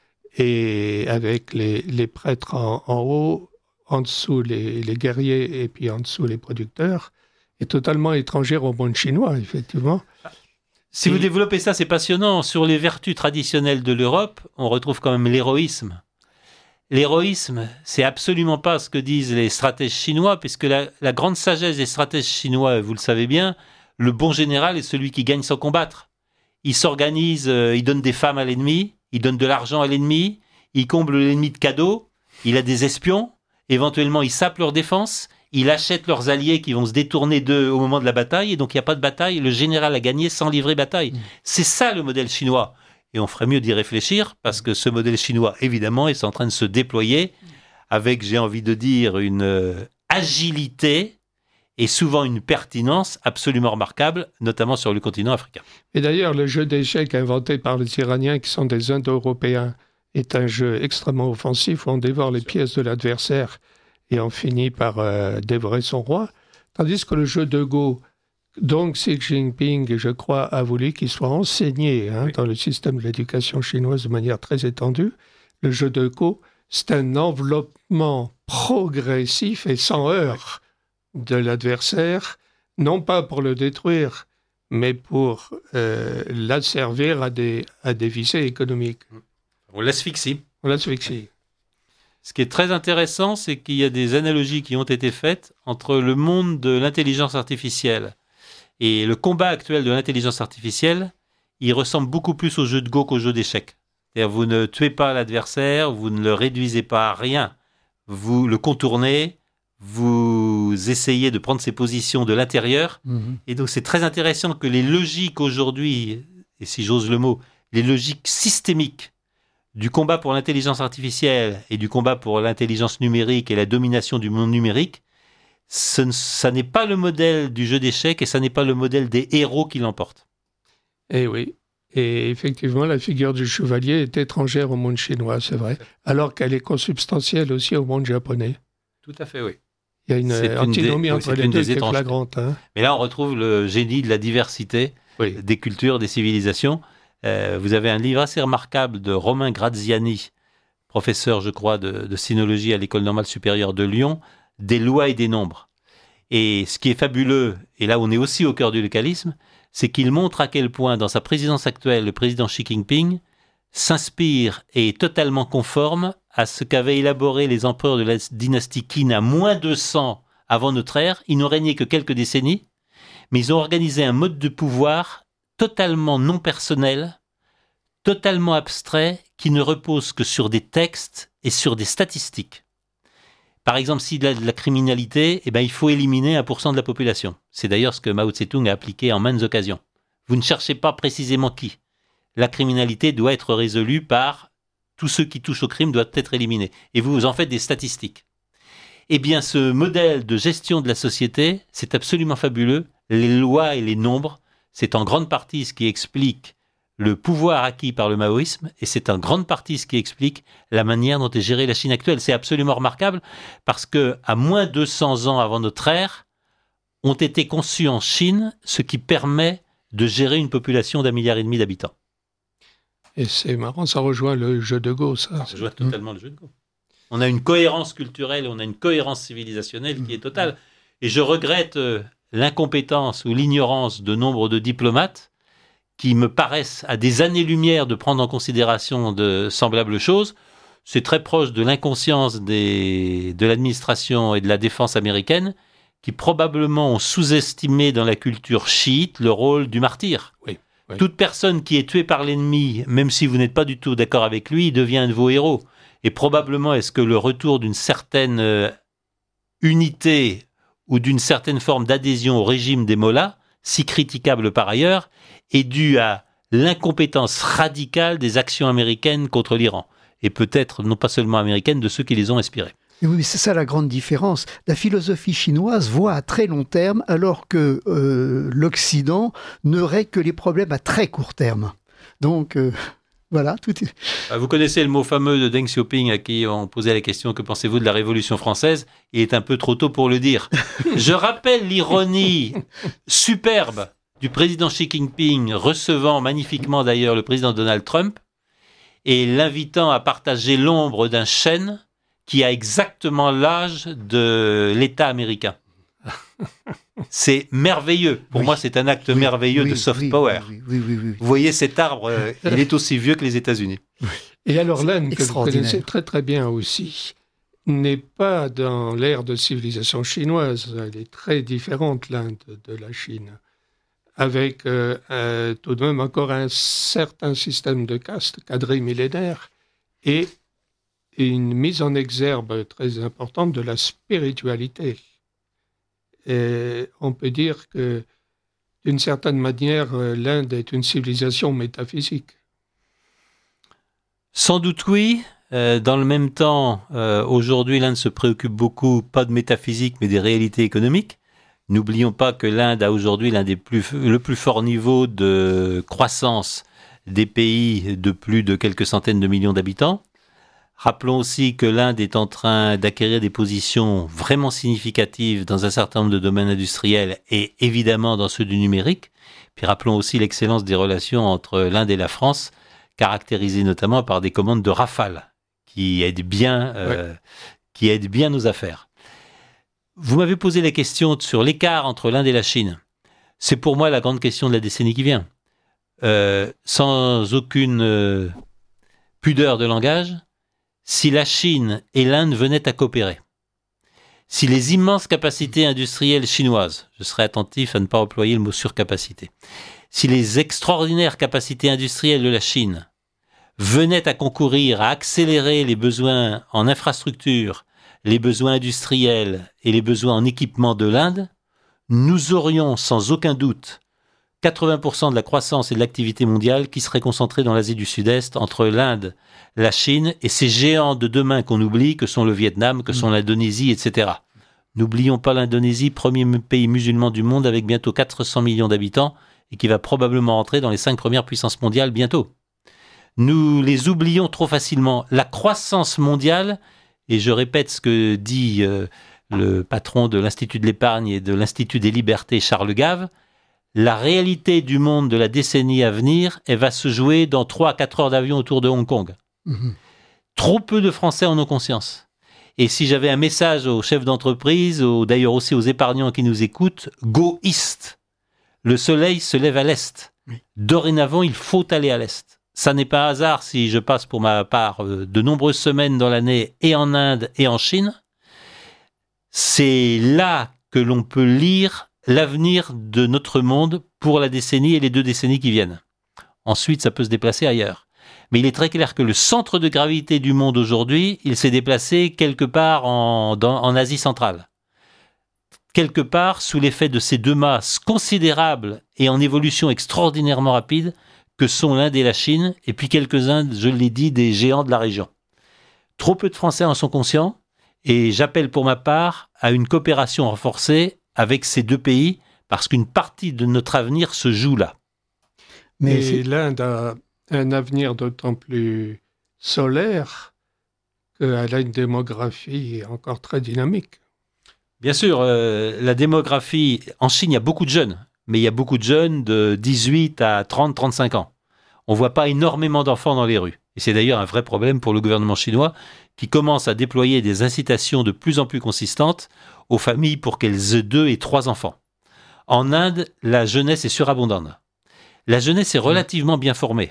et avec les, les prêtres en, en haut, en dessous les, les guerriers et puis en dessous les producteurs, est totalement étrangère au monde chinois, effectivement. Si vous développez ça, c'est passionnant. Sur les vertus traditionnelles de l'Europe, on retrouve quand même l'héroïsme. L'héroïsme, c'est absolument pas ce que disent les stratèges chinois, puisque la, la grande sagesse des stratèges chinois, vous le savez bien, le bon général est celui qui gagne sans combattre. Il s'organise, euh, il donne des femmes à l'ennemi, il donne de l'argent à l'ennemi, il comble l'ennemi de cadeaux, il a des espions, éventuellement il sape leur défense, il achète leurs alliés qui vont se détourner d'eux au moment de la bataille, et donc il n'y a pas de bataille, le général a gagné sans livrer bataille. Mmh. C'est ça le modèle chinois. Et on ferait mieux d'y réfléchir, parce que ce modèle chinois, évidemment, est en train de se déployer avec, j'ai envie de dire, une euh, agilité et souvent une pertinence absolument remarquable, notamment sur le continent africain. Et d'ailleurs, le jeu d'échecs inventé par les Iraniens, qui sont des Indo-Européens, est un jeu extrêmement offensif où on dévore les pièces de l'adversaire et on finit par euh, dévorer son roi, tandis que le jeu de Go, dont Xi Jinping, je crois, a voulu qu'il soit enseigné hein, oui. dans le système de l'éducation chinoise de manière très étendue. Le jeu de Go, c'est un enveloppement progressif et sans heurts de l'adversaire, non pas pour le détruire, mais pour euh, l'asservir à des, à des visées économiques. On l'asphyxie. On l'asphyxie. Ce qui est très intéressant, c'est qu'il y a des analogies qui ont été faites entre le monde de l'intelligence artificielle et le combat actuel de l'intelligence artificielle. Il ressemble beaucoup plus au jeu de Go qu'au jeu d'échecs. C'est-à-dire, vous ne tuez pas l'adversaire, vous ne le réduisez pas à rien. Vous le contournez, vous essayez de prendre ses positions de l'intérieur. Mmh. Et donc, c'est très intéressant que les logiques aujourd'hui, et si j'ose le mot, les logiques systémiques du combat pour l'intelligence artificielle et du combat pour l'intelligence numérique et la domination du monde numérique, ce, ça n'est pas le modèle du jeu d'échecs et ça n'est pas le modèle des héros qui l'emportent. Eh oui. Et effectivement, la figure du chevalier est étrangère au monde chinois, c'est vrai, alors qu'elle est consubstantielle aussi au monde japonais. Tout à fait, oui. Il y a une c'est antinomie une des, entre oui, les deux qui est flagrante. Hein. Mais là, on retrouve le génie de la diversité oui. des cultures, des civilisations. Euh, vous avez un livre assez remarquable de Romain Graziani, professeur, je crois, de, de sinologie à l'École normale supérieure de Lyon, des lois et des nombres. Et ce qui est fabuleux, et là on est aussi au cœur du localisme, c'est qu'il montre à quel point, dans sa présidence actuelle, le président Xi Jinping s'inspire et est totalement conforme à ce qu'avaient élaboré les empereurs de la dynastie Qin à moins deux cents avant notre ère. Ils n'ont régné que quelques décennies, mais ils ont organisé un mode de pouvoir totalement non personnel, totalement abstrait, qui ne repose que sur des textes et sur des statistiques. Par exemple, s'il y a de la criminalité, eh ben, il faut éliminer un pour cent de la population. C'est d'ailleurs ce que Mao Tse-tung a appliqué en maintes occasions. Vous ne cherchez pas précisément qui. La criminalité doit être résolue par tous ceux qui touchent au crime doivent être éliminés. Et vous, vous en faites des statistiques. Eh bien, ce modèle de gestion de la société, c'est absolument fabuleux. Les lois et les nombres, c'est en grande partie ce qui explique le pouvoir acquis par le maoïsme, et c'est en grande partie ce qui explique la manière dont est gérée la Chine actuelle. C'est absolument remarquable, parce que à moins de deux cents ans avant notre ère, ont été conçus en Chine ce qui permet de gérer une population d'un milliard et demi d'habitants. Et c'est marrant, ça rejoint le jeu de Go, ça. Ça rejoint totalement le jeu de Go. On a une cohérence culturelle, on a une cohérence civilisationnelle qui est totale. Et je regrette euh, l'incompétence ou l'ignorance de nombre de diplomates qui me paraissent à des années-lumière de prendre en considération de semblables choses. C'est très proche de l'inconscience des, de l'administration et de la défense américaine, qui probablement ont sous-estimé dans la culture chiite le rôle du martyr. Oui, oui. Toute personne qui est tuée par l'ennemi, même si vous n'êtes pas du tout d'accord avec lui, devient un de vos héros. Et probablement est-ce que le retour d'une certaine euh, unité ou d'une certaine forme d'adhésion au régime des mollahs, si critiquable par ailleurs, est dû à l'incompétence radicale des actions américaines contre l'Iran. Et peut-être, non pas seulement américaines, de ceux qui les ont inspirées. Et oui, c'est ça la grande différence. La philosophie chinoise voit à très long terme, alors que euh, l'Occident ne règle que les problèmes à très court terme. Donc, euh, voilà. Tout est... Vous connaissez le mot fameux de Deng Xiaoping à qui on posait la question « Que pensez-vous de la Révolution française ?» Il est un peu trop tôt pour le dire. Je rappelle l'ironie superbe du président Xi Jinping, recevant magnifiquement d'ailleurs le président Donald Trump, et l'invitant à partager l'ombre d'un chêne qui a exactement l'âge de l'État américain. C'est merveilleux. Pour oui. moi, c'est un acte oui, merveilleux oui, de soft oui, power. Oui, oui, oui, oui. Vous voyez cet arbre, euh, il est aussi vieux que les États-Unis. Et alors l'Inde, que vous connaissez très très bien aussi, n'est pas dans l'ère de civilisation chinoise. Elle est très différente, l'Inde, de la Chine, avec euh, euh, tout de même encore un certain système de caste quadrimillénaire et une mise en exergue très importante de la spiritualité. Et on peut dire que, d'une certaine manière, l'Inde est une civilisation métaphysique. Sans doute oui. Euh, dans le même temps, euh, aujourd'hui, l'Inde se préoccupe beaucoup, pas de métaphysique, mais des réalités économiques. N'oublions pas que l'Inde a aujourd'hui l'un des plus, le plus fort niveau de croissance des pays de plus de quelques centaines de millions d'habitants. Rappelons aussi que l'Inde est en train d'acquérir des positions vraiment significatives dans un certain nombre de domaines industriels et évidemment dans ceux du numérique. Puis rappelons aussi l'excellence des relations entre l'Inde et la France, caractérisée notamment par des commandes de Rafale qui aident bien, euh, ouais. qui aident bien nos affaires. Vous m'avez posé la question sur l'écart entre l'Inde et la Chine. C'est pour moi la grande question de la décennie qui vient. Euh, sans aucune euh, pudeur de langage, si la Chine et l'Inde venaient à coopérer, si les immenses capacités industrielles chinoises, je serais attentif à ne pas employer le mot surcapacité, si les extraordinaires capacités industrielles de la Chine venaient à concourir à accélérer les besoins en infrastructure, les besoins industriels et les besoins en équipement de l'Inde, nous aurions sans aucun doute quatre-vingts pour cent de la croissance et de l'activité mondiale qui serait concentrée dans l'Asie du Sud-Est, entre l'Inde, la Chine et ces géants de demain qu'on oublie, que sont le Vietnam, que sont l'Indonésie, et cetera. N'oublions pas l'Indonésie, premier pays musulman du monde avec bientôt quatre cents millions d'habitants et qui va probablement entrer dans les cinq premières puissances mondiales bientôt. Nous les oublions trop facilement. La croissance mondiale, et je répète ce que dit euh, le patron de l'Institut de l'épargne et de l'Institut des libertés, Charles Gave, la réalité du monde de la décennie à venir, elle va se jouer dans trois à quatre heures d'avion autour de Hong Kong. Mmh. Trop peu de Français en ont conscience. Et si j'avais un message aux chefs d'entreprise, aux, d'ailleurs aussi aux épargnants qui nous écoutent, go east. Le soleil se lève à l'est. Oui. Dorénavant, il faut aller à l'est. Ça n'est pas un hasard si je passe pour ma part de nombreuses semaines dans l'année et en Inde et en Chine. C'est là que l'on peut lire l'avenir de notre monde pour la décennie et les deux décennies qui viennent. Ensuite, ça peut se déplacer ailleurs. Mais il est très clair que le centre de gravité du monde aujourd'hui, il s'est déplacé quelque part en, dans, en Asie centrale. Quelque part, sous l'effet de ces deux masses considérables et en évolution extraordinairement rapide, que sont l'Inde et la Chine, et puis quelques-uns, je l'ai dit, des géants de la région. Trop peu de Français en sont conscients, et j'appelle pour ma part à une coopération renforcée avec ces deux pays, parce qu'une partie de notre avenir se joue là. Mais et l'Inde a un avenir d'autant plus solaire qu'elle a une démographie encore très dynamique. Bien sûr, euh, la démographie, en Chine, il y a beaucoup de jeunes, mais il y a beaucoup de jeunes de dix-huit à trente, trente-cinq ans. On ne voit pas énormément d'enfants dans les rues. Et c'est d'ailleurs un vrai problème pour le gouvernement chinois qui commence à déployer des incitations de plus en plus consistantes aux familles pour qu'elles aient deux et trois enfants. En Inde, la jeunesse est surabondante. La jeunesse est relativement bien formée.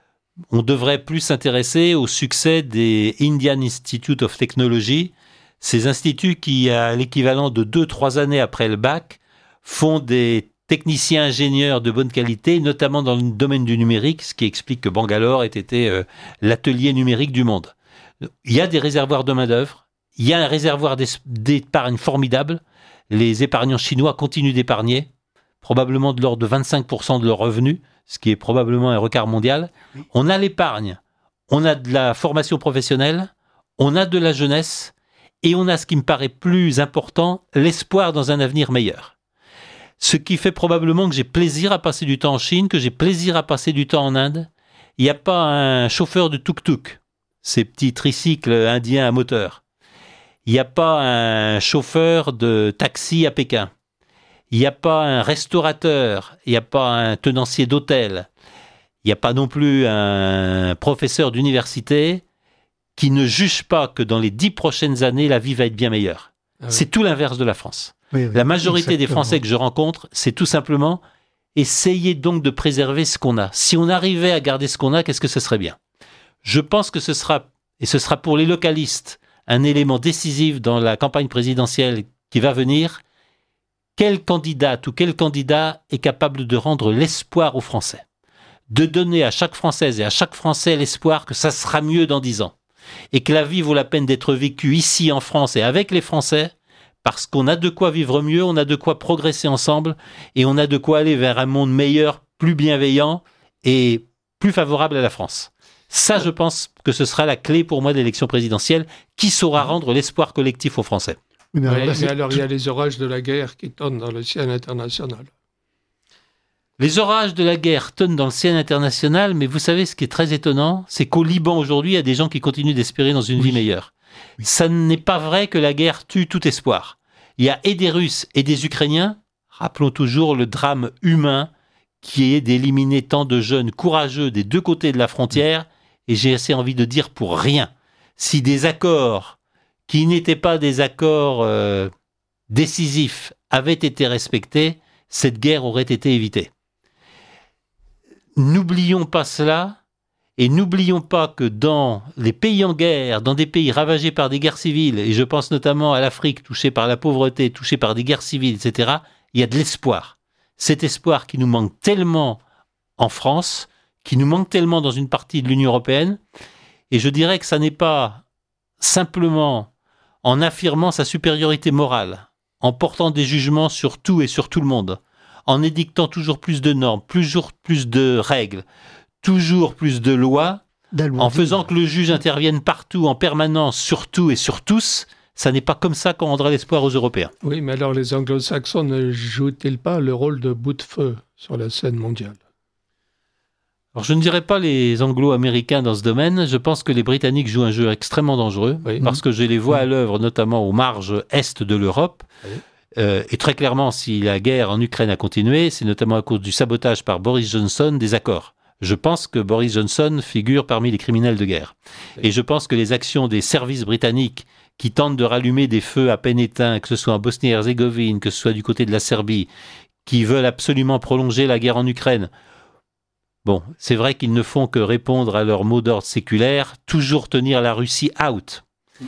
On devrait plus s'intéresser au succès des Indian Institute of Technology, ces instituts qui, à l'équivalent de deux trois années après le bac, font des techniciens ingénieurs de bonne qualité, notamment dans le domaine du numérique, ce qui explique que Bangalore ait été euh, l'atelier numérique du monde. Il y a des réservoirs de main-d'œuvre, il y a un réservoir d'épargne formidable. Les épargnants chinois continuent d'épargner, probablement de l'ordre de vingt-cinq pour cent de leurs revenus, ce qui est probablement un record mondial. On a l'épargne, on a de la formation professionnelle, on a de la jeunesse, et on a ce qui me paraît plus important, l'espoir dans un avenir meilleur. Ce qui fait probablement que j'ai plaisir à passer du temps en Chine, que j'ai plaisir à passer du temps en Inde. Il n'y a pas un chauffeur de tuk-tuk, ces petits tricycles indiens à moteur. Il n'y a pas un chauffeur de taxi à Pékin. Il n'y a pas un restaurateur, il n'y a pas un tenancier d'hôtel. Il n'y a pas non plus un professeur d'université qui ne juge pas que dans les dix prochaines années, la vie va être bien meilleure. Ah oui. C'est tout l'inverse de la France. Oui, oui, la majorité exactement. Des Français que je rencontre, c'est tout simplement essayer donc de préserver ce qu'on a. Si on arrivait à garder ce qu'on a, qu'est-ce que ce serait bien ? Je pense que ce sera, et ce sera pour les localistes, un élément décisif dans la campagne présidentielle qui va venir. Quelle candidate ou quel candidat est capable de rendre l'espoir aux Français ? De donner à chaque Française et à chaque Français l'espoir que ça sera mieux dans dix ans. Et que la vie vaut la peine d'être vécue ici en France et avec les Français, parce qu'on a de quoi vivre mieux, on a de quoi progresser ensemble, et on a de quoi aller vers un monde meilleur, plus bienveillant et plus favorable à la France. Ça, je pense que ce sera la clé pour moi de l'élection présidentielle, qui saura rendre l'espoir collectif aux Français. Oui, mais, alors, mais alors, il y a les orages de la guerre qui tonnent dans le ciel international. Les orages de la guerre tonnent dans le ciel international, mais vous savez, ce qui est très étonnant, c'est qu'au Liban, aujourd'hui, il y a des gens qui continuent d'espérer dans une oui. vie meilleure. Oui. Ça n'est pas vrai que la guerre tue tout espoir. Il y a et des Russes et des Ukrainiens, rappelons toujours le drame humain qui est d'éliminer tant de jeunes courageux des deux côtés de la frontière, et j'ai assez envie de dire pour rien. Si des accords qui n'étaient pas des accords euh, décisifs avaient été respectés, cette guerre aurait été évitée. N'oublions pas cela, et n'oublions pas que dans les pays en guerre, dans des pays ravagés par des guerres civiles, et je pense notamment à l'Afrique touchée par la pauvreté, touchée par des guerres civiles, et cetera, il y a de l'espoir. Cet espoir qui nous manque tellement en France, qui nous manque tellement dans une partie de l'Union européenne, et je dirais que ça n'est pas simplement en affirmant sa supériorité morale, en portant des jugements sur tout et sur tout le monde, en édictant toujours plus de normes, toujours plus de règles, toujours plus de lois, en faisant que le juge intervienne partout, en permanence, sur tout et sur tous, ça n'est pas comme ça qu'on rendra l'espoir aux Européens. Oui, mais alors les anglo-saxons ne jouent-ils pas le rôle de bout de feu sur la scène mondiale ? Alors je ne dirais pas les anglo-américains dans ce domaine, je pense que les Britanniques jouent un jeu extrêmement dangereux, oui. parce que je les vois à l'œuvre notamment aux marges est de l'Europe, oui. euh, et très clairement si la guerre en Ukraine a continué, c'est notamment à cause du sabotage par Boris Johnson des accords. Je pense que Boris Johnson figure parmi les criminels de guerre. Oui. Et je pense que les actions des services britanniques qui tentent de rallumer des feux à peine éteints, que ce soit en Bosnie-Herzégovine, que ce soit du côté de la Serbie, qui veulent absolument prolonger la guerre en Ukraine. Bon, c'est vrai qu'ils ne font que répondre à leur mot d'ordre séculaire, toujours tenir la Russie out.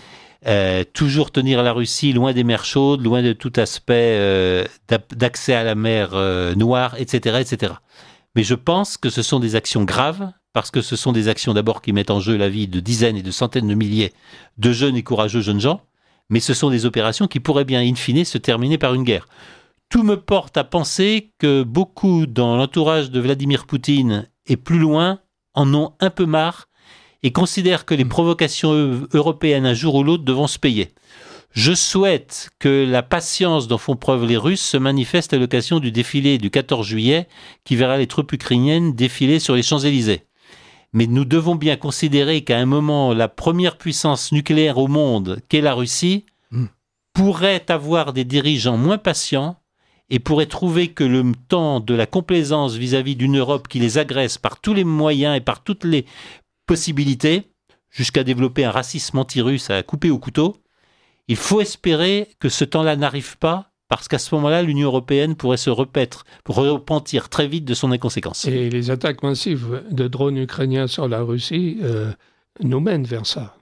Euh, toujours tenir la Russie loin des mers chaudes, loin de tout aspect euh, d'accès à la mer euh, Noire, et cetera, et cetera. Mais je pense que ce sont des actions graves, parce que ce sont des actions d'abord qui mettent en jeu la vie de dizaines et de centaines de milliers de jeunes et courageux jeunes gens, mais ce sont des opérations qui pourraient bien, in fine, se terminer par une guerre. Tout me porte à penser que beaucoup dans l'entourage de Vladimir Poutine et plus loin en ont un peu marre et considèrent que les provocations européennes un jour ou l'autre devront se payer. Je souhaite que la patience dont font preuve les Russes se manifeste à l'occasion du défilé du quatorze juillet qui verra les troupes ukrainiennes défiler sur les Champs-Élysées. Mais nous devons bien considérer qu'à un moment, la première puissance nucléaire au monde, qu'est la Russie, mmh. pourrait avoir des dirigeants moins patients et pourrait trouver que le temps de la complaisance vis-à-vis d'une Europe qui les agresse par tous les moyens et par toutes les possibilités, jusqu'à développer un racisme anti-russe à couper au couteau, il faut espérer que ce temps-là n'arrive pas, parce qu'à ce moment-là, l'Union européenne pourrait se repaître, repentir très vite de son inconséquence. Et les attaques massives de drones ukrainiens sur la Russie euh, nous mènent vers ça.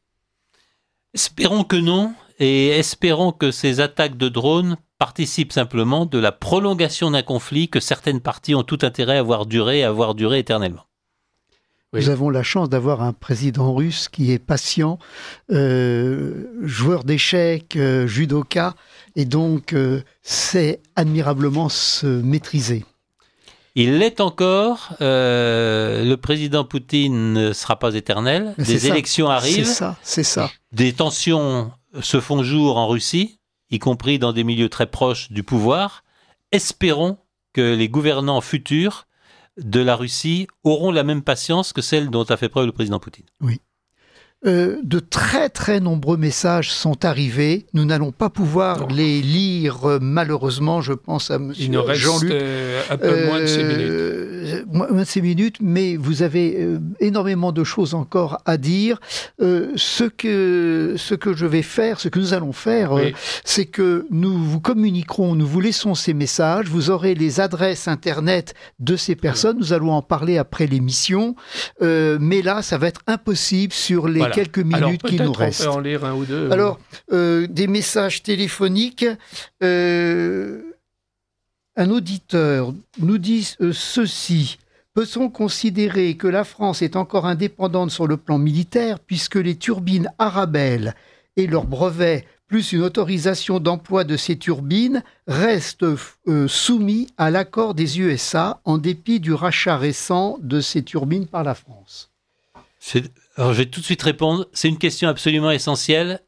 Espérons que non, et espérons que ces attaques de drones participent simplement de la prolongation d'un conflit que certaines parties ont tout intérêt à voir durer et à voir durer éternellement. Oui. Nous avons la chance d'avoir un président russe qui est patient, euh, joueur d'échecs, euh, judoka, et donc euh, sait admirablement se maîtriser. Il l'est encore. Euh, le président Poutine ne sera pas éternel. Mais des c'est élections ça. arrivent. C'est ça, c'est ça. Des tensions se font jour en Russie, y compris dans des milieux très proches du pouvoir. Espérons que les gouvernants futurs de la Russie auront la même patience que celle dont a fait preuve le président Poutine. Oui. Euh, de très très nombreux messages sont arrivés. Nous n'allons pas pouvoir non. les lire euh, malheureusement. Je pense à Monsieur Il nous reste Jean-Luc. Euh, un peu euh, moins de six minutes. Euh, moins de six minutes, mais vous avez euh, énormément de choses encore à dire. Euh, ce que ce que je vais faire, ce que nous allons faire, oui. euh, c'est que nous vous communiquerons, nous vous laissons ces messages. Vous aurez les adresses internet de ces personnes. Oui. Nous allons en parler après l'émission. Euh, mais là, ça va être impossible sur les voilà. quelques minutes Alors, qui nous restent. On peut en lire un ou deux. Alors, euh, des messages téléphoniques. Euh, un auditeur nous dit euh, ceci. Peut-on considérer que la France est encore indépendante sur le plan militaire puisque les turbines Arabelle et leurs brevets, plus une autorisation d'emploi de ces turbines, restent euh, soumis à l'accord des U S A en dépit du rachat récent de ces turbines par la France? C'est... Alors, je vais tout de suite répondre. C'est une question absolument essentielle.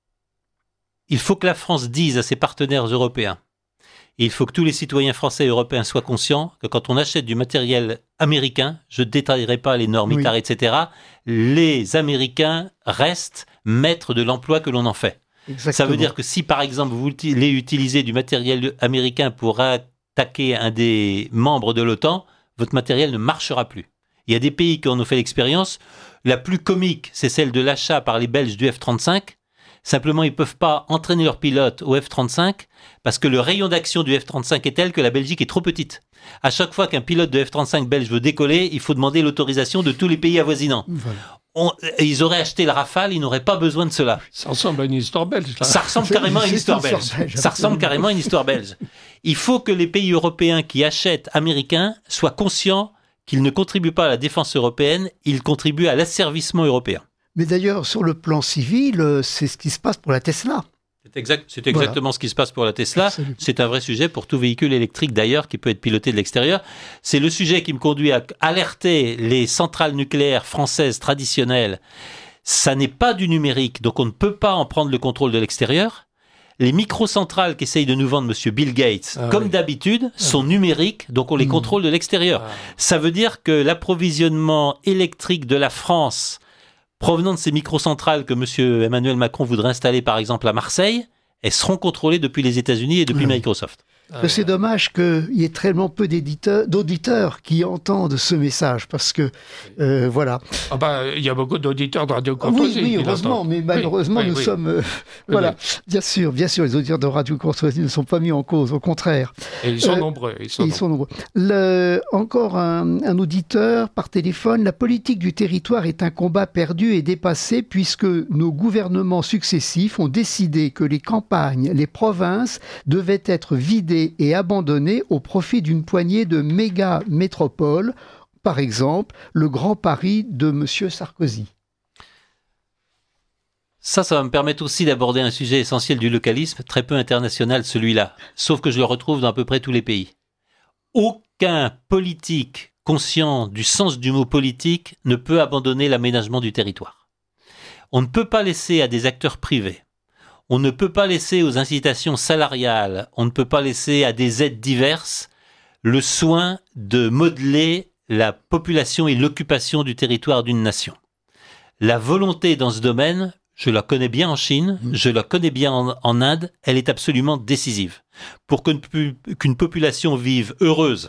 Il faut que la France dise à ses partenaires européens, et il faut que tous les citoyens français et européens soient conscients que quand on achète du matériel américain, je ne détaillerai pas les normes, oui. et cetera, les Américains restent maîtres de l'emploi que l'on en fait. Exactement. Ça veut dire que si, par exemple, vous voulez utiliser du matériel américain pour attaquer un des membres de l'OTAN, votre matériel ne marchera plus. Il y a des pays qui en ont fait l'expérience. La plus comique, c'est celle de l'achat par les Belges du F trente-cinq. Simplement, ils ne peuvent pas entraîner leurs pilotes au F trente-cinq parce que le rayon d'action du F trente-cinq est tel que la Belgique est trop petite. À chaque fois qu'un pilote de F trente-cinq belge veut décoller, il faut demander l'autorisation de tous les pays avoisinants. Voilà. On, ils auraient acheté le Rafale, ils n'auraient pas besoin de cela. Ça ressemble à une histoire belge. Là. Ça ressemble carrément à une histoire belge. belge. Ça ressemble carrément à une histoire belge. Il faut que les pays européens qui achètent américains soient conscients qu'ils ne contribuent pas à la défense européenne, ils contribuent à l'asservissement européen. Mais d'ailleurs, sur le plan civil, c'est ce qui se passe pour la Tesla. C'est, exact, c'est exactement voilà. ce qui se passe pour la Tesla. Absolument. C'est un vrai sujet pour tout véhicule électrique d'ailleurs qui peut être piloté de l'extérieur. C'est le sujet qui me conduit à alerter les centrales nucléaires françaises traditionnelles. Ça n'est pas du numérique, donc on ne peut pas en prendre le contrôle de l'extérieur. Les microcentrales qu'essaye de nous vendre M. Bill Gates, ah, comme oui. d'habitude, sont ah. numériques, donc on les mmh. contrôle de l'extérieur. Ah. Ça veut dire que l'approvisionnement électrique de la France, provenant de ces microcentrales que M. Emmanuel Macron voudrait installer par exemple à Marseille, elles seront contrôlées depuis les États-Unis et depuis oui. Microsoft. que euh... c'est dommage qu'il y ait tellement peu d'auditeurs qui entendent ce message, parce que, euh, voilà. Ah ben, il y a beaucoup d'auditeurs de Radio Courtoisie. Oui, oui, heureusement, mais malheureusement, oui, oui, nous oui. sommes... Euh, oui, voilà, oui. bien sûr, bien sûr, les auditeurs de Radio Courtoisie ne sont pas mis en cause, au contraire. Et ils sont euh, nombreux. Ils sont, ils nombreux. sont nombreux. Le, encore un, un auditeur par téléphone, la politique du territoire est un combat perdu et dépassé, puisque nos gouvernements successifs ont décidé que les campagnes, les provinces devaient être vidées et abandonnées au profit d'une poignée de méga-métropoles, par exemple le Grand Paris de M. Sarkozy. Ça, ça va me permettre aussi d'aborder un sujet essentiel du localisme, très peu international celui-là, sauf que je le retrouve dans à peu près tous les pays. Aucun politique conscient du sens du mot politique ne peut abandonner l'aménagement du territoire. On ne peut pas laisser à des acteurs privés, on ne peut pas laisser aux incitations salariales, on ne peut pas laisser à des aides diverses le soin de modeler la population et l'occupation du territoire d'une nation. La volonté dans ce domaine, je la connais bien en Chine, je la connais bien en, en Inde, elle est absolument décisive. Pour qu'une, qu'une population vive heureuse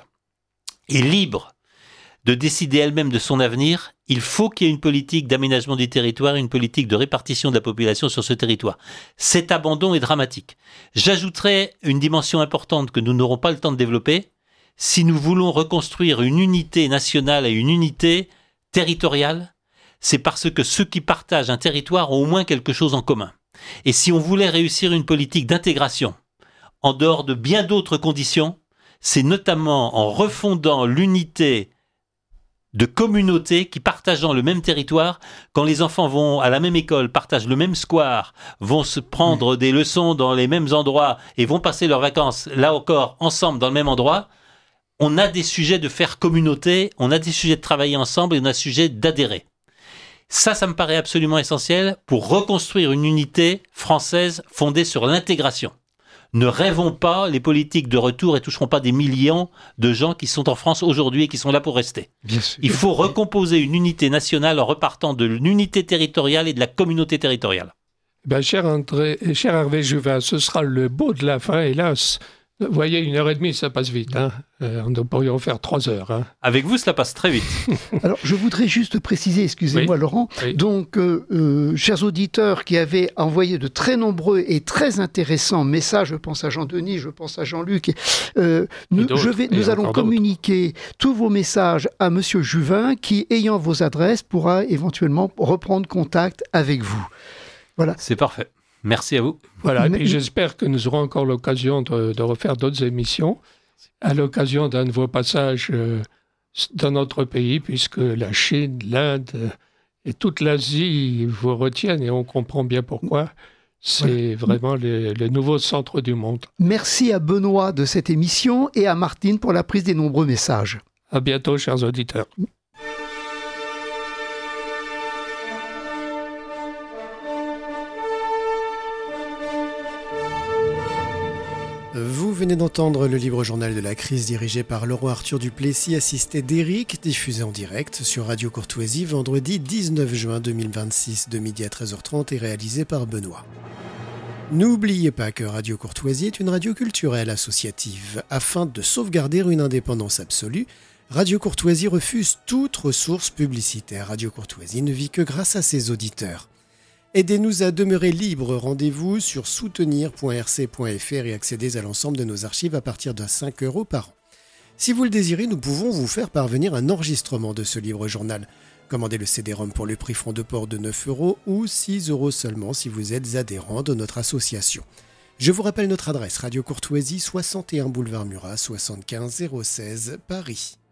et libre de décider elle-même de son avenir, il faut qu'il y ait une politique d'aménagement du territoire, une politique de répartition de la population sur ce territoire. Cet abandon est dramatique. J'ajouterai une dimension importante que nous n'aurons pas le temps de développer. Si nous voulons reconstruire une unité nationale et une unité territoriale, c'est parce que ceux qui partagent un territoire ont au moins quelque chose en commun. Et si on voulait réussir une politique d'intégration, en dehors de bien d'autres conditions, c'est notamment en refondant l'unité de communautés qui, partageant le même territoire, quand les enfants vont à la même école, partagent le même square, vont se prendre mmh. des leçons dans les mêmes endroits et vont passer leurs vacances, là encore, ensemble dans le même endroit, on a des sujets de faire communauté, on a des sujets de travailler ensemble et on a des sujets d'adhérer. Ça, ça me paraît absolument essentiel pour reconstruire une unité française fondée sur l'intégration. Ne rêvons pas les politiques de retour et toucheront pas des millions de gens qui sont en France aujourd'hui et qui sont là pour rester. Bien sûr. Il faut recomposer une unité nationale en repartant de l'unité territoriale et de la communauté territoriale. Ben, cher, André, cher Hervé Juvin, ce sera le mot de la fin, hélas. Vous voyez, une heure et demie, ça passe vite. Hein. Euh, nous pourrions faire trois heures. Hein. Avec vous, cela passe très vite. Alors, je voudrais juste préciser, excusez-moi oui. Laurent, oui. donc, euh, euh, chers auditeurs qui avaient envoyé de très nombreux et très intéressants messages, je pense à Jean-Denis, je pense à Jean-Luc, euh, nous, je vais, nous allons communiquer d'autres. tous vos messages à Monsieur Juvin qui, ayant vos adresses, pourra éventuellement reprendre contact avec vous. Voilà. C'est parfait. Merci à vous. Voilà, et j'espère que nous aurons encore l'occasion de, de refaire d'autres émissions à l'occasion d'un de vos passages euh, dans notre pays, puisque la Chine, l'Inde et toute l'Asie vous retiennent et on comprend bien pourquoi. C'est voilà. vraiment le, le nouveau centre du monde. Merci à Benoît de cette émission et à Martine pour la prise des nombreux messages. À bientôt, chers auditeurs. Vous venez d'entendre le libre journal de la crise dirigé par Laurent Arthur Duplessis, assisté d'Éric, diffusé en direct sur Radio Courtoisie vendredi dix-neuf juin deux mille vingt-six de midi à treize heures trente et réalisé par Benoît. N'oubliez pas que Radio Courtoisie est une radio culturelle associative. Afin de sauvegarder une indépendance absolue, Radio Courtoisie refuse toute ressource publicitaire. Radio Courtoisie ne vit que grâce à ses auditeurs. Aidez-nous à demeurer libres. Rendez-vous sur soutenir point r c point f r et accédez à l'ensemble de nos archives à partir de cinq euros par an. Si vous le désirez, nous pouvons vous faire parvenir un enregistrement de ce libre journal. Commandez le C D-ROM pour le prix front de port de neuf euros ou six euros seulement si vous êtes adhérent de notre association. Je vous rappelle notre adresse, Radio Courtoisie, soixante et un boulevard Murat, soixante-quinze zéro seize, Paris.